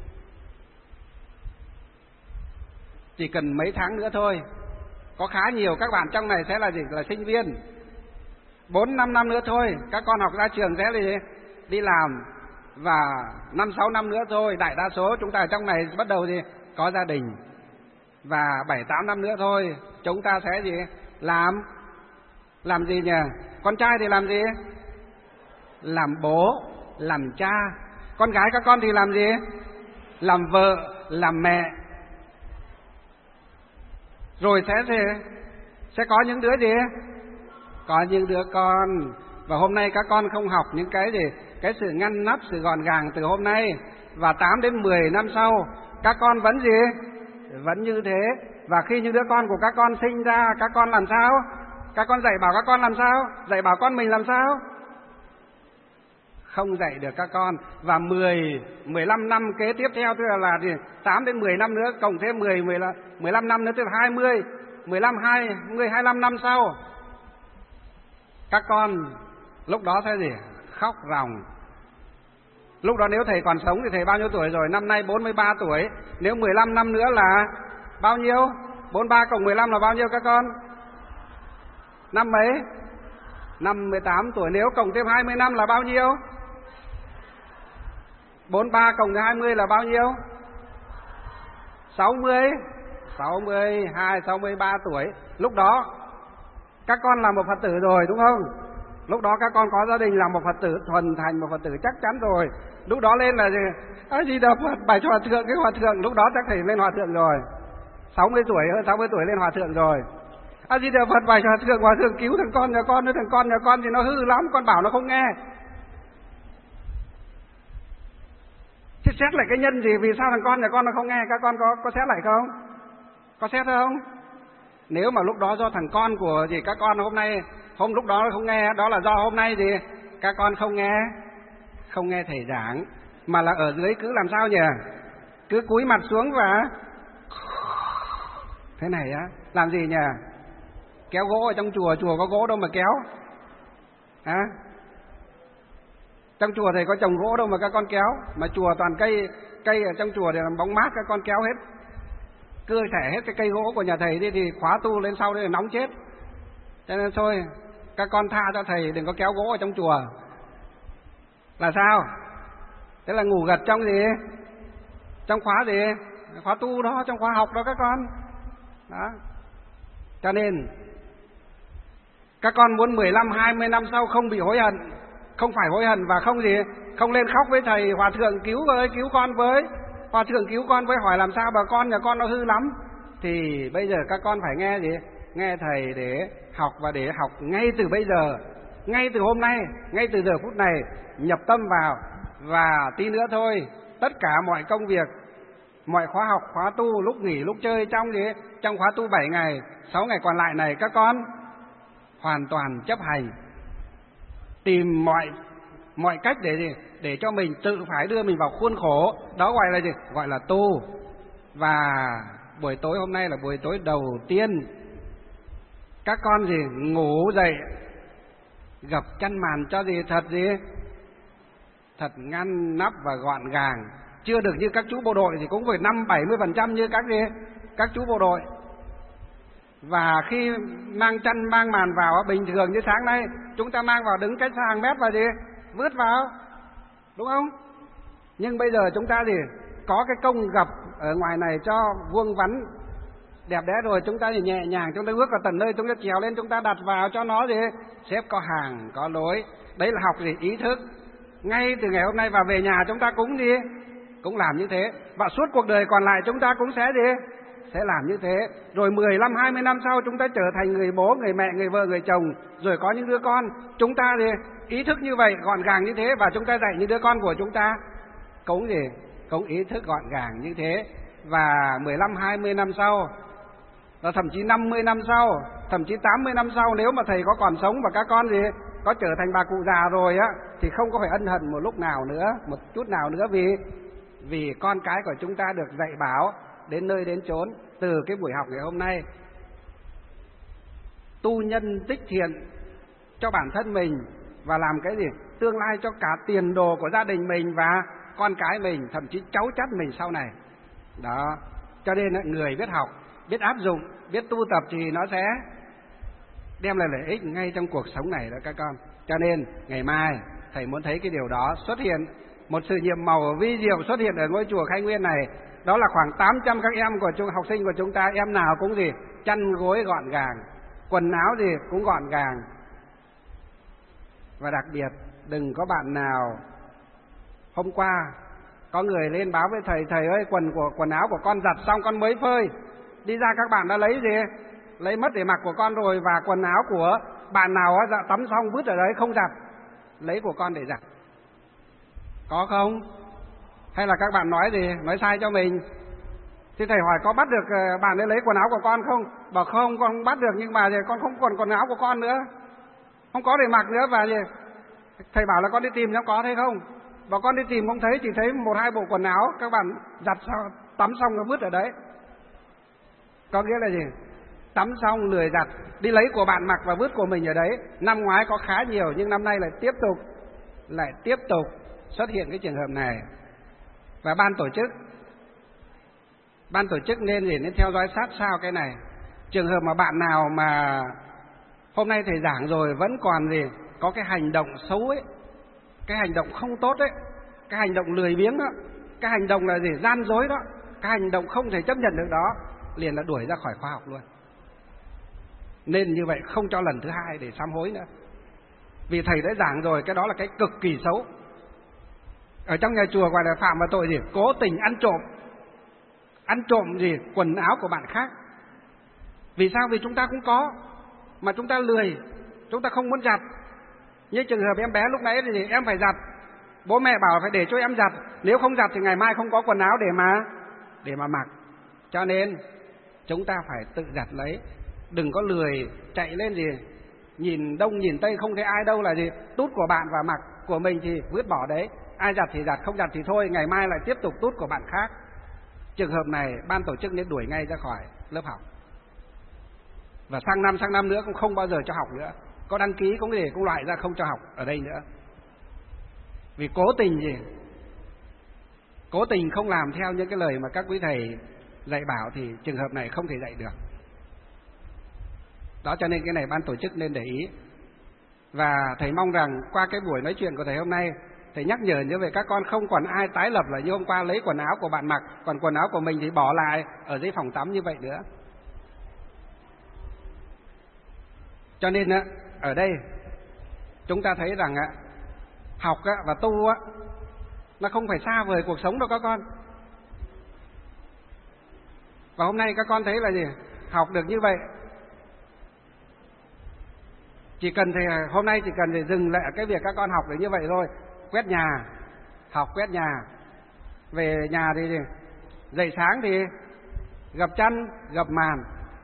chỉ cần mấy tháng nữa thôi. Có khá nhiều các bạn trong này sẽ là gì? Là sinh viên. Bốn năm năm nữa thôi các con học ra trường sẽ là gì? Đi làm. Và năm sáu năm nữa thôi, đại đa số chúng ta ở trong này bắt đầu gì? Có gia đình. Và bảy tám năm nữa thôi chúng ta sẽ gì? Làm Làm gì nhỉ? Con trai thì làm gì? Làm bố, làm cha. Con gái các con thì làm gì? Làm vợ, làm mẹ. Rồi sẽ gì? Sẽ có những đứa gì? Có những đứa con. Và hôm nay các con không học những cái gì? Cái sự ngăn nắp, sự gọn gàng từ hôm nay, và tám đến mười năm sau các con vẫn gì? Vẫn như thế. Và khi những đứa con của các con sinh ra, các con làm sao? Các con dạy bảo các con làm sao? Dạy bảo con mình làm sao? Không dạy được các con. Và mười, mười lăm năm kế tiếp theo, tức là, là gì? tám đến mười năm nữa, cộng thêm mười, mười lăm năm nữa, tức là hai mươi, mười lăm, hai mươi, hai mươi lăm năm sau, các con lúc đó sẽ gì? Khóc ròng. Lúc đó nếu thầy còn sống thì thầy bao nhiêu tuổi rồi? Năm nay bốn mươi ba tuổi. Nếu mười lăm năm nữa là bao nhiêu? bốn mươi ba cộng mười lăm là bao nhiêu các con? Năm mấy? Năm mươi tám tuổi. Nếu cộng thêm hai mươi năm là bao nhiêu? bốn mươi ba cộng hai mươi là bao nhiêu? sáu mươi. sáu mươi hai, sáu mươi ba tuổi. Lúc đó các con là một Phật tử rồi đúng không? Lúc đó các con có gia đình, là một Phật tử thuần thành, một Phật tử chắc chắn rồi. Lúc đó lên là gì? A Di Đà Phật, bài cho hòa thượng. Cái hòa thượng lúc đó chắc thầy lên hòa thượng rồi. sáu mươi tuổi, hơn sáu mươi tuổi lên hòa thượng rồi. A Di Đà Phật, bài cho hòa thượng. Hòa thượng cứu thằng con nhà con, nữa thằng con nhà con thì nó hư lắm, con bảo nó không nghe. Thế xét lại cái nhân gì? Vì sao thằng con nhà con nó không nghe? Các con có có xét lại không? Có xét không? Nếu mà lúc đó do thằng con của gì các con hôm nay, hôm lúc đó không nghe, đó là do hôm nay gì các con không nghe, không nghe thầy giảng, mà là ở dưới cứ làm sao nhỉ? Cứ cúi mặt xuống và thế này á, làm gì nhỉ? Kéo gỗ ở trong chùa, chùa có gỗ đâu mà kéo. Hả? Trong chùa thầy có trồng gỗ đâu mà các con kéo, mà chùa toàn cây, cây ở trong chùa để làm bóng mát, các con kéo hết. Cưa thẻ hết cái cây gỗ của nhà thầy đi thì khóa tu lên sau đây là nóng chết. Cho nên thôi, các con tha cho thầy đừng có kéo gỗ ở trong chùa. Là sao? Thế là ngủ gật trong gì? Trong khóa gì? Khóa tu đó, trong khóa học đó các con. Đó. Cho nên các con muốn mười lăm, hai mươi năm sau không bị hối hận, không phải hối hận và không gì, không lên khóc với thầy, hòa thượng cứu với, cứu con với, hòa thượng cứu con với, hỏi làm sao bà con nhà con nó hư lắm. Thì bây giờ các con phải nghe gì? Nghe thầy để học, và để học ngay từ bây giờ, ngay từ hôm nay, ngay từ giờ phút này, nhập tâm vào. Và tí nữa thôi, tất cả mọi công việc, mọi khóa học, khóa tu, lúc nghỉ, lúc chơi trong gì trong khóa tu bảy ngày, sáu ngày còn lại này các con hoàn toàn chấp hành, tìm mọi mọi cách để gì để cho mình tự phải đưa mình vào khuôn khổ, đó gọi là gì? Gọi là tu. Và buổi tối hôm nay là buổi tối đầu tiên các con gì ngủ dậy gập chăn màn cho gì thật gì thật ngăn nắp và gọn gàng, chưa được như các chú bộ đội thì cũng phải năm bảy mươi phần trăm như các gì các chú bộ đội. Và khi mang chăn mang màn vào, bình thường như sáng nay chúng ta mang vào đứng cách xa hàng mét và gì vứt vào, đúng không? Nhưng bây giờ chúng ta gì có cái công gập ở ngoài này cho vuông vắn đẹp đẽ rồi, chúng ta thì nhẹ nhàng, chúng ta bước vào tận nơi, chúng ta trèo lên, chúng ta đặt vào cho nó gì xếp có hàng có lối. Đấy là học gì ý thức. Ngay từ ngày hôm nay và về nhà chúng ta cũng gì cũng làm như thế, và suốt cuộc đời còn lại chúng ta cũng sẽ gì sẽ làm như thế. Rồi mười lăm hai mươi năm sau chúng ta trở thành người bố, người mẹ, người vợ, người chồng, rồi có những đứa con, chúng ta gì ý thức như vậy, gọn gàng như thế, và chúng ta dạy những đứa con của chúng ta cũng gì cũng ý thức gọn gàng như thế. Và mười lăm hai mươi năm sau, và thậm chí năm mươi năm sau, thậm chí tám mươi năm sau, nếu mà thầy có còn sống và các con gì có trở thành bà cụ già rồi á, thì không có phải ân hận một lúc nào nữa, một chút nào nữa, vì vì con cái của chúng ta được dạy bảo đến nơi đến chốn từ cái buổi học ngày hôm nay. Tu nhân tích thiện cho bản thân mình và làm cái gì tương lai cho cả tiền đồ của gia đình mình và con cái mình, thậm chí cháu chắt mình sau này. Đó, cho nên người biết học, biết áp dụng, biết tu tập thì nó sẽ đem lại lợi ích ngay trong cuộc sống này đó các con. Cho nên ngày mai thầy muốn thấy cái điều đó xuất hiện, một sự nhiệm màu vi diệu xuất hiện ở ngôi chùa Khai Nguyên này. Đó là khoảng tám trăm các em của chúng, học sinh của chúng ta, em nào cũng gì chăn gối gọn gàng, quần áo gì cũng gọn gàng. Và đặc biệt đừng có bạn nào, hôm qua có người lên báo với thầy, thầy ơi quần của quần áo của con giặt xong con mới phơi, đi ra các bạn đã lấy gì lấy mất để mặc của con rồi, và quần áo của bạn nào dạ, tắm xong vứt ở đấy không giặt, lấy của con để giặt, có không? Hay là các bạn nói gì nói sai cho mình? Thì thầy hỏi có bắt được bạn ấy lấy quần áo của con không? Bảo không, con không bắt được, nhưng mà con không còn quần áo của con nữa, không có để mặc nữa. Và gì thầy bảo là con đi tìm nó có thấy không? Và con đi tìm không thấy, chỉ thấy một hai bộ quần áo các bạn giặt xong, tắm xong nó vứt ở đấy. Có nghĩa là gì? Tắm xong lười giặt, đi lấy của bạn mặc và vứt của mình ở đấy. Năm ngoái có khá nhiều, nhưng năm nay lại tiếp tục lại tiếp tục xuất hiện cái trường hợp này. Và ban tổ chức ban tổ chức nên gì nên theo dõi sát sao cái này. Trường hợp mà bạn nào mà hôm nay thầy giảng rồi vẫn còn gì có cái hành động xấu ấy, cái hành động không tốt ấy, cái hành động lười biếng đó, cái hành động là gì gian dối đó, cái hành động không thể chấp nhận được đó, liền là đuổi ra khỏi khóa học luôn. Nên như vậy không cho lần thứ hai để sám hối nữa. Vì thầy đã giảng rồi, cái đó là cái cực kỳ xấu. Ở trong nhà chùa gọi là phạm vào tội gì? Cố tình ăn trộm. Ăn trộm gì? Quần áo của bạn khác. Vì sao? Vì chúng ta cũng có, mà chúng ta lười, chúng ta không muốn giặt. Như trường hợp em bé lúc nãy thì gì? Em phải giặt, bố mẹ bảo phải để cho em giặt, nếu không giặt thì ngày mai không có quần áo để mà để mà mặc. Cho nên chúng ta phải tự giặt lấy, đừng có lười chạy lên gì nhìn đông nhìn tây không thấy ai đâu là gì tút của bạn và mặc của mình thì vứt bỏ đấy. Ai giặt thì giặt, không giặt thì thôi, ngày mai lại tiếp tục tút của bạn khác. Trường hợp này ban tổ chức nên đuổi ngay ra khỏi lớp học, và sang năm sang năm nữa cũng không bao giờ cho học nữa. Có đăng ký cũng để cũng loại ra, không cho học ở đây nữa. Vì cố tình gì cố tình không làm theo những cái lời mà các quý thầy dạy bảo thì trường hợp này không thể dạy được. Đó, cho nên cái này ban tổ chức nên để ý. Và thầy mong rằng qua cái buổi nói chuyện của thầy hôm nay, thầy nhắc nhở như vậy các con không còn ai tái lập là như hôm qua lấy quần áo của bạn mặc, còn quần áo của mình thì bỏ lại ở dưới phòng tắm như vậy nữa. Cho nên ở đây chúng ta thấy rằng học và tu nó không phải xa vời cuộc sống đâu các con. Và hôm nay các con thấy là gì? Học được như vậy, chỉ cần thì hôm nay chỉ cần thì dừng lại cái việc các con học được như vậy thôi. Quét nhà, học quét nhà. Về nhà thì gì? Dậy sáng thì gập chăn, gập màn.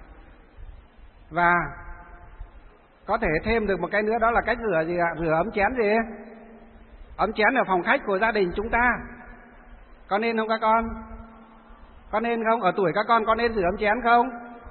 Và có thể thêm được một cái nữa, đó là cách rửa gì ạ? Rửa ấm chén gì? Ấm chén ở phòng khách của gia đình chúng ta. Có nên không các con? Có nên không? Ở tuổi các con có nên rửa ấm chén không?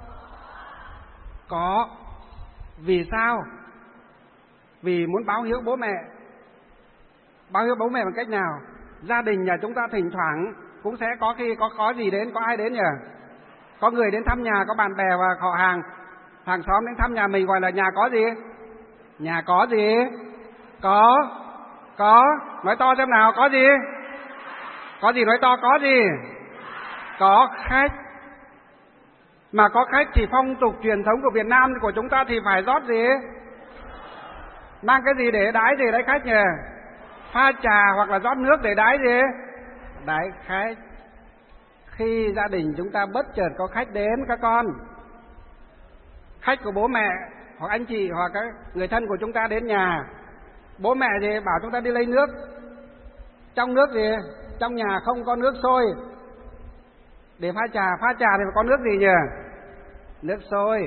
Có. Vì sao? Vì muốn báo hiếu bố mẹ. Báo hiếu bố mẹ bằng cách nào? Gia đình nhà chúng ta thỉnh thoảng cũng sẽ có khi có có gì đến, có ai đến nhỉ? Có người đến thăm nhà, có bạn bè và họ hàng, hàng xóm đến thăm nhà mình, gọi là nhà có gì? Nhà có gì? Có. Có. Nói to xem nào, có gì? Có gì nói to, có gì? Có khách. Mà có khách thì phong tục truyền thống của Việt Nam của chúng ta thì phải rót gì? Mang cái gì để đái gì đấy khách nhỉ? Pha trà hoặc là rót nước để đái gì? Đái khách. Khi gia đình chúng ta bất chợt có khách đến các con, khách của bố mẹ hoặc anh chị hoặc các người thân của chúng ta đến nhà, bố mẹ thì bảo chúng ta đi lấy nước. Trong nước gì? Trong nhà không có nước sôi để pha trà. Pha trà thì phải có nước gì nhỉ? Nước sôi.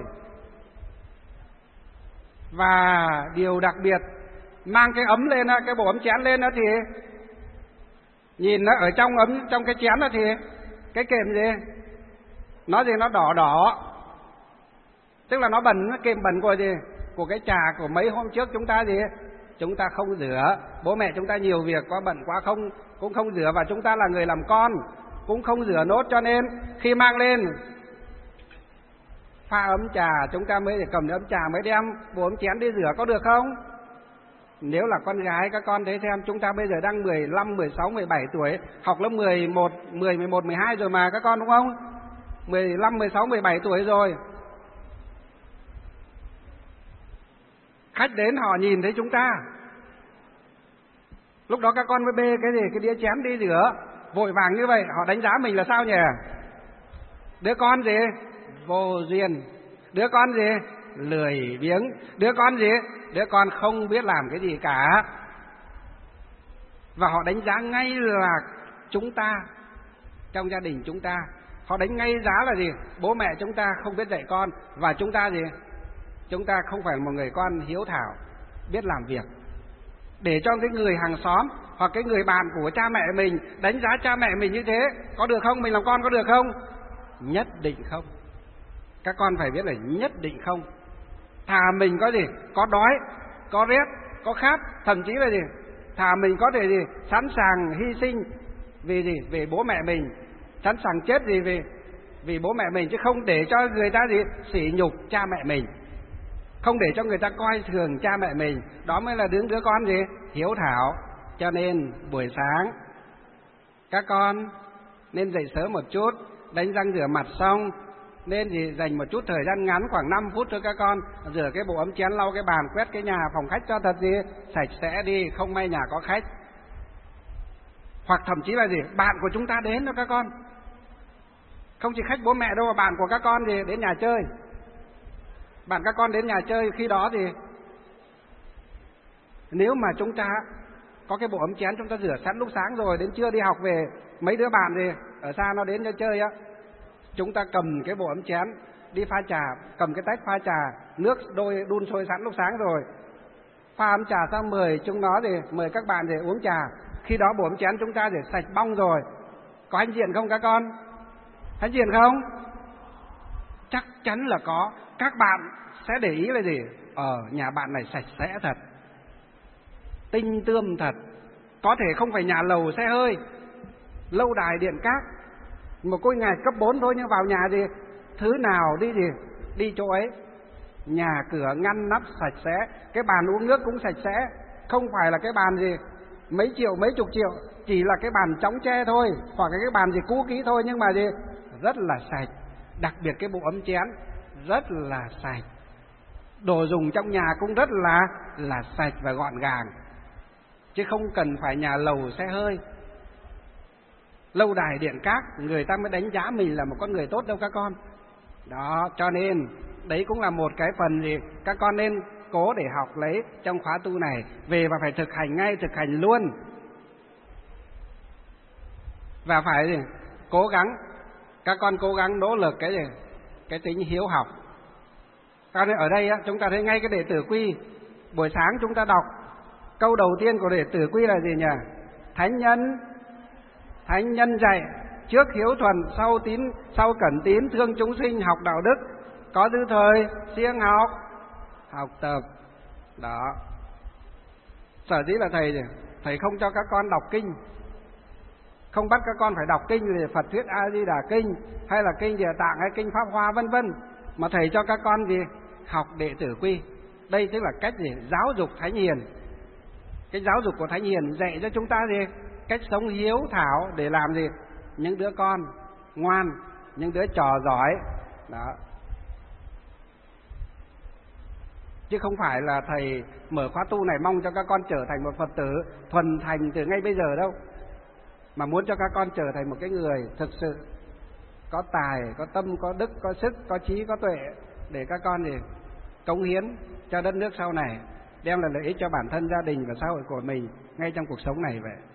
Và điều đặc biệt, mang cái ấm lên, cái bộ ấm chén lên đó thì nhìn nó ở trong ấm, trong cái chén đó thì cái kềm gì? Nó gì? Nó đỏ đỏ. Tức là nó bẩn, nó kềm bẩn của gì? Của cái trà của mấy hôm trước chúng ta gì? Chúng ta không rửa. Bố mẹ chúng ta nhiều việc quá, bận quá, không cũng không rửa. Và chúng ta là người làm con cũng không rửa nốt, cho nên khi mang lên pha ấm trà, chúng ta mới cầm ấm trà mới đem bộ ấm chén đi rửa, có được không? Nếu là con gái các con thấy xem, chúng ta bây giờ đang mười lăm, mười sáu, mười bảy tuổi, học lớp mười một, mười, mười một, mười hai rồi mà các con, đúng không? mười lăm, mười sáu, mười bảy tuổi rồi. Khách đến họ nhìn thấy chúng ta, lúc đó các con mới bê cái gì? Cái đĩa chén đi rửa. Vội vàng như vậy, họ đánh giá mình là sao nhỉ? Đứa con gì? Vô duyên. Đứa con gì? Lười biếng. Đứa con gì? Đứa con không biết làm cái gì cả. Và họ đánh giá ngay là chúng ta, trong gia đình chúng ta, họ đánh ngay giá là gì? Bố mẹ chúng ta không biết dạy con. Và chúng ta gì? Chúng ta không phải một người con hiếu thảo, biết làm việc. Để cho cái người hàng xóm hoặc cái người bạn của cha mẹ mình đánh giá cha mẹ mình như thế, có được không? Mình làm con có được không? Nhất định không. Các con phải biết là nhất định không. Thà mình có gì? Có đói, có rét, có khát, thậm chí là gì? Thà mình có thể gì? Sẵn sàng hy sinh vì gì? Vì bố mẹ mình. Sẵn sàng chết gì? Vì vì bố mẹ mình, chứ không để cho người ta gì? Sỉ nhục cha mẹ mình. Không để cho người ta coi thường cha mẹ mình. Đó mới là đứa đứa con gì? Hiếu thảo. Cho nên buổi sáng các con nên dậy sớm một chút, đánh răng rửa mặt xong, nên gì dành một chút thời gian ngắn khoảng năm phút cho các con rửa cái bộ ấm chén, lau cái bàn, quét cái nhà phòng khách cho thật gì sạch sẽ đi, không may nhà có khách. Hoặc thậm chí là gì? Bạn của chúng ta đến đó các con. Không chỉ khách bố mẹ đâu, mà bạn của các con gì đến nhà chơi. Bạn các con đến nhà chơi, khi đó thì nếu mà chúng ta có cái bộ ấm chén chúng ta rửa sẵn lúc sáng rồi, đến trưa đi học về, mấy đứa bạn gì ở xa nó đến cho chơi á, chúng ta cầm cái bộ ấm chén đi pha trà, cầm cái tách pha trà, nước đôi đun sôi sẵn lúc sáng rồi, pha ấm trà xong mời chúng nó thì mời các bạn để uống trà. Khi đó bộ ấm chén chúng ta để sạch bong rồi. Có hãnh diện không các con? Hãnh diện không? Chắc chắn là có. Các bạn sẽ để ý là gì? Ở nhà bạn này sạch sẽ thật, tinh tươm thật. Có thể không phải nhà lầu xe hơi, lâu đài điện cát, một ngôi nhà cấp bốn thôi, nhưng vào nhà gì thứ nào đi gì đi chỗ ấy. Nhà cửa ngăn nắp sạch sẽ, cái bàn uống nước cũng sạch sẽ. Không phải là cái bàn gì mấy triệu mấy chục triệu, chỉ là cái bàn chóng tre thôi, hoặc cái bàn gì cũ kỹ thôi, nhưng mà gì rất là sạch. Đặc biệt cái bộ ấm chén rất là sạch. Đồ dùng trong nhà cũng rất là là sạch và gọn gàng, chứ không cần phải nhà lầu xe hơi, lâu đài điện cát người ta mới đánh giá mình là một con người tốt đâu các con. Đó, cho nên đấy cũng là một cái phần gì các con nên cố để học lấy trong khóa tu này về, và phải thực hành ngay, thực hành luôn. Và phải gì? Cố gắng, các con cố gắng nỗ lực cái gì? Cái tính hiếu học. Các ở đây á, chúng ta thấy ngay cái đệ tử quy, buổi sáng chúng ta đọc câu đầu tiên của đệ tử quy là gì nhỉ? Thánh nhân, thánh nhân dạy trước hiếu thuần, sau tín, sau cẩn tín, thương chúng sinh, học đạo đức, có dư thời siêng học, học tập. Đó. Sở dĩ là thầy thầy không cho các con đọc kinh, không bắt các con phải đọc kinh về Phật thuyết A Di Đà kinh hay là kinh Địa Tạng hay kinh Pháp Hoa vân vân, mà thầy cho các con gì? Học đệ tử quy. Đây tức là cách gì? Giáo dục thánh hiền. Cái giáo dục của thánh hiền dạy cho chúng ta gì? Cách sống hiếu thảo để làm gì? Những đứa con ngoan, những đứa trò giỏi. Đó. Chứ không phải là thầy mở khóa tu này mong cho các con trở thành một Phật tử thuần thành từ ngay bây giờ đâu, mà muốn cho các con trở thành một cái người thực sự có tài, có tâm, có đức, có sức, có trí, có tuệ, để các con thì cống hiến cho đất nước sau này, đem lại lợi ích cho bản thân, gia đình và xã hội của mình ngay trong cuộc sống này vậy.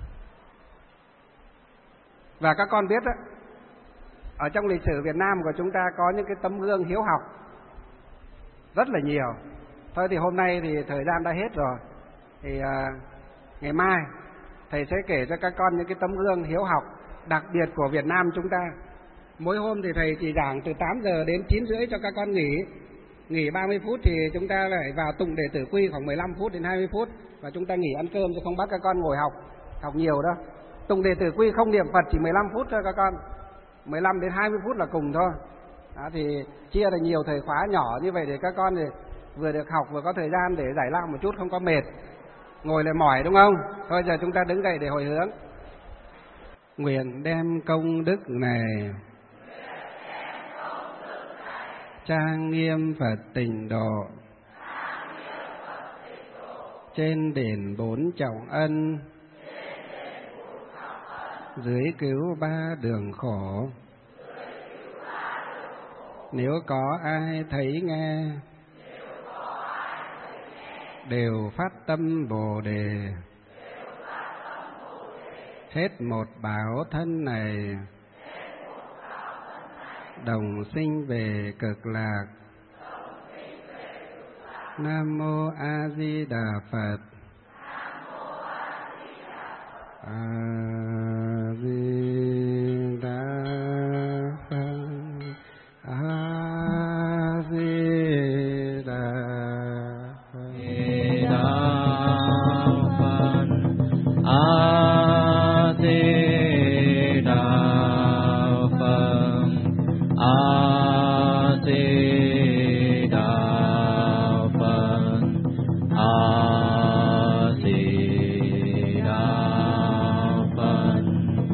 Và các con biết đó, ở trong lịch sử Việt Nam của chúng ta có những cái tấm gương hiếu học rất là nhiều. Thôi thì hôm nay thì thời gian đã hết rồi, thì à, ngày mai thầy sẽ kể cho các con những cái tấm gương hiếu học đặc biệt của Việt Nam chúng ta. Mỗi hôm thì thầy chỉ giảng từ tám giờ đến chín rưỡi cho các con nghỉ. Nghỉ ba mươi phút thì chúng ta lại vào tụng đệ tử quy khoảng mười lăm phút đến hai mươi phút, và chúng ta nghỉ ăn cơm, chứ không bắt các con ngồi học học nhiều đâu. Tụng đệ tử quy không niệm Phật chỉ mười lăm phút thôi các con, mười lăm đến hai mươi phút là cùng thôi. Đó, thì chia thành nhiều thời khóa nhỏ như vậy để các con thì vừa được học vừa có thời gian để giải lao một chút, không có mệt, ngồi lại mỏi đúng không? Thôi giờ chúng ta đứng dậy để hồi hướng. Nguyện đem công đức này trang nghiêm Phật tịnh độ, trên đền bốn trọng ân, dưới cứu ba đường khổ. Nếu có ai thấy nghe, đều phát tâm Bồ Đề, hết một bảo thân này, đồng sinh về cực lạc. Nam mô A Di Đà Phật. A Di Đà Phật. A Di Đà Phật. A Di Đà Phật. A Di Đà Phật. A Di Đà Phật.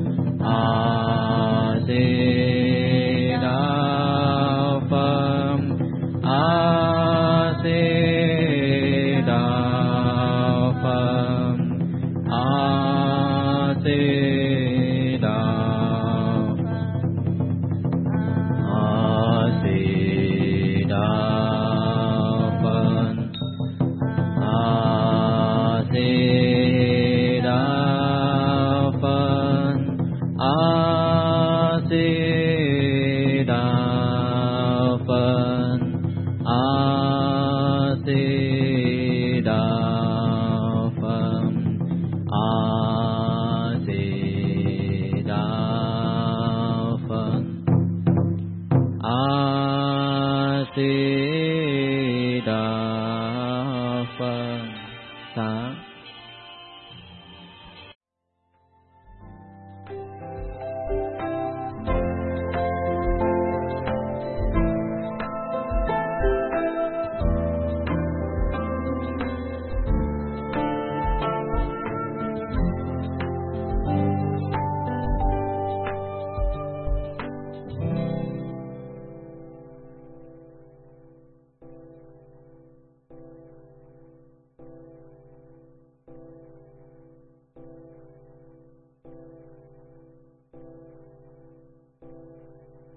A Di Đà Phật. A Di Đà Phật. A Di Đà A Di Đà Phật. A Di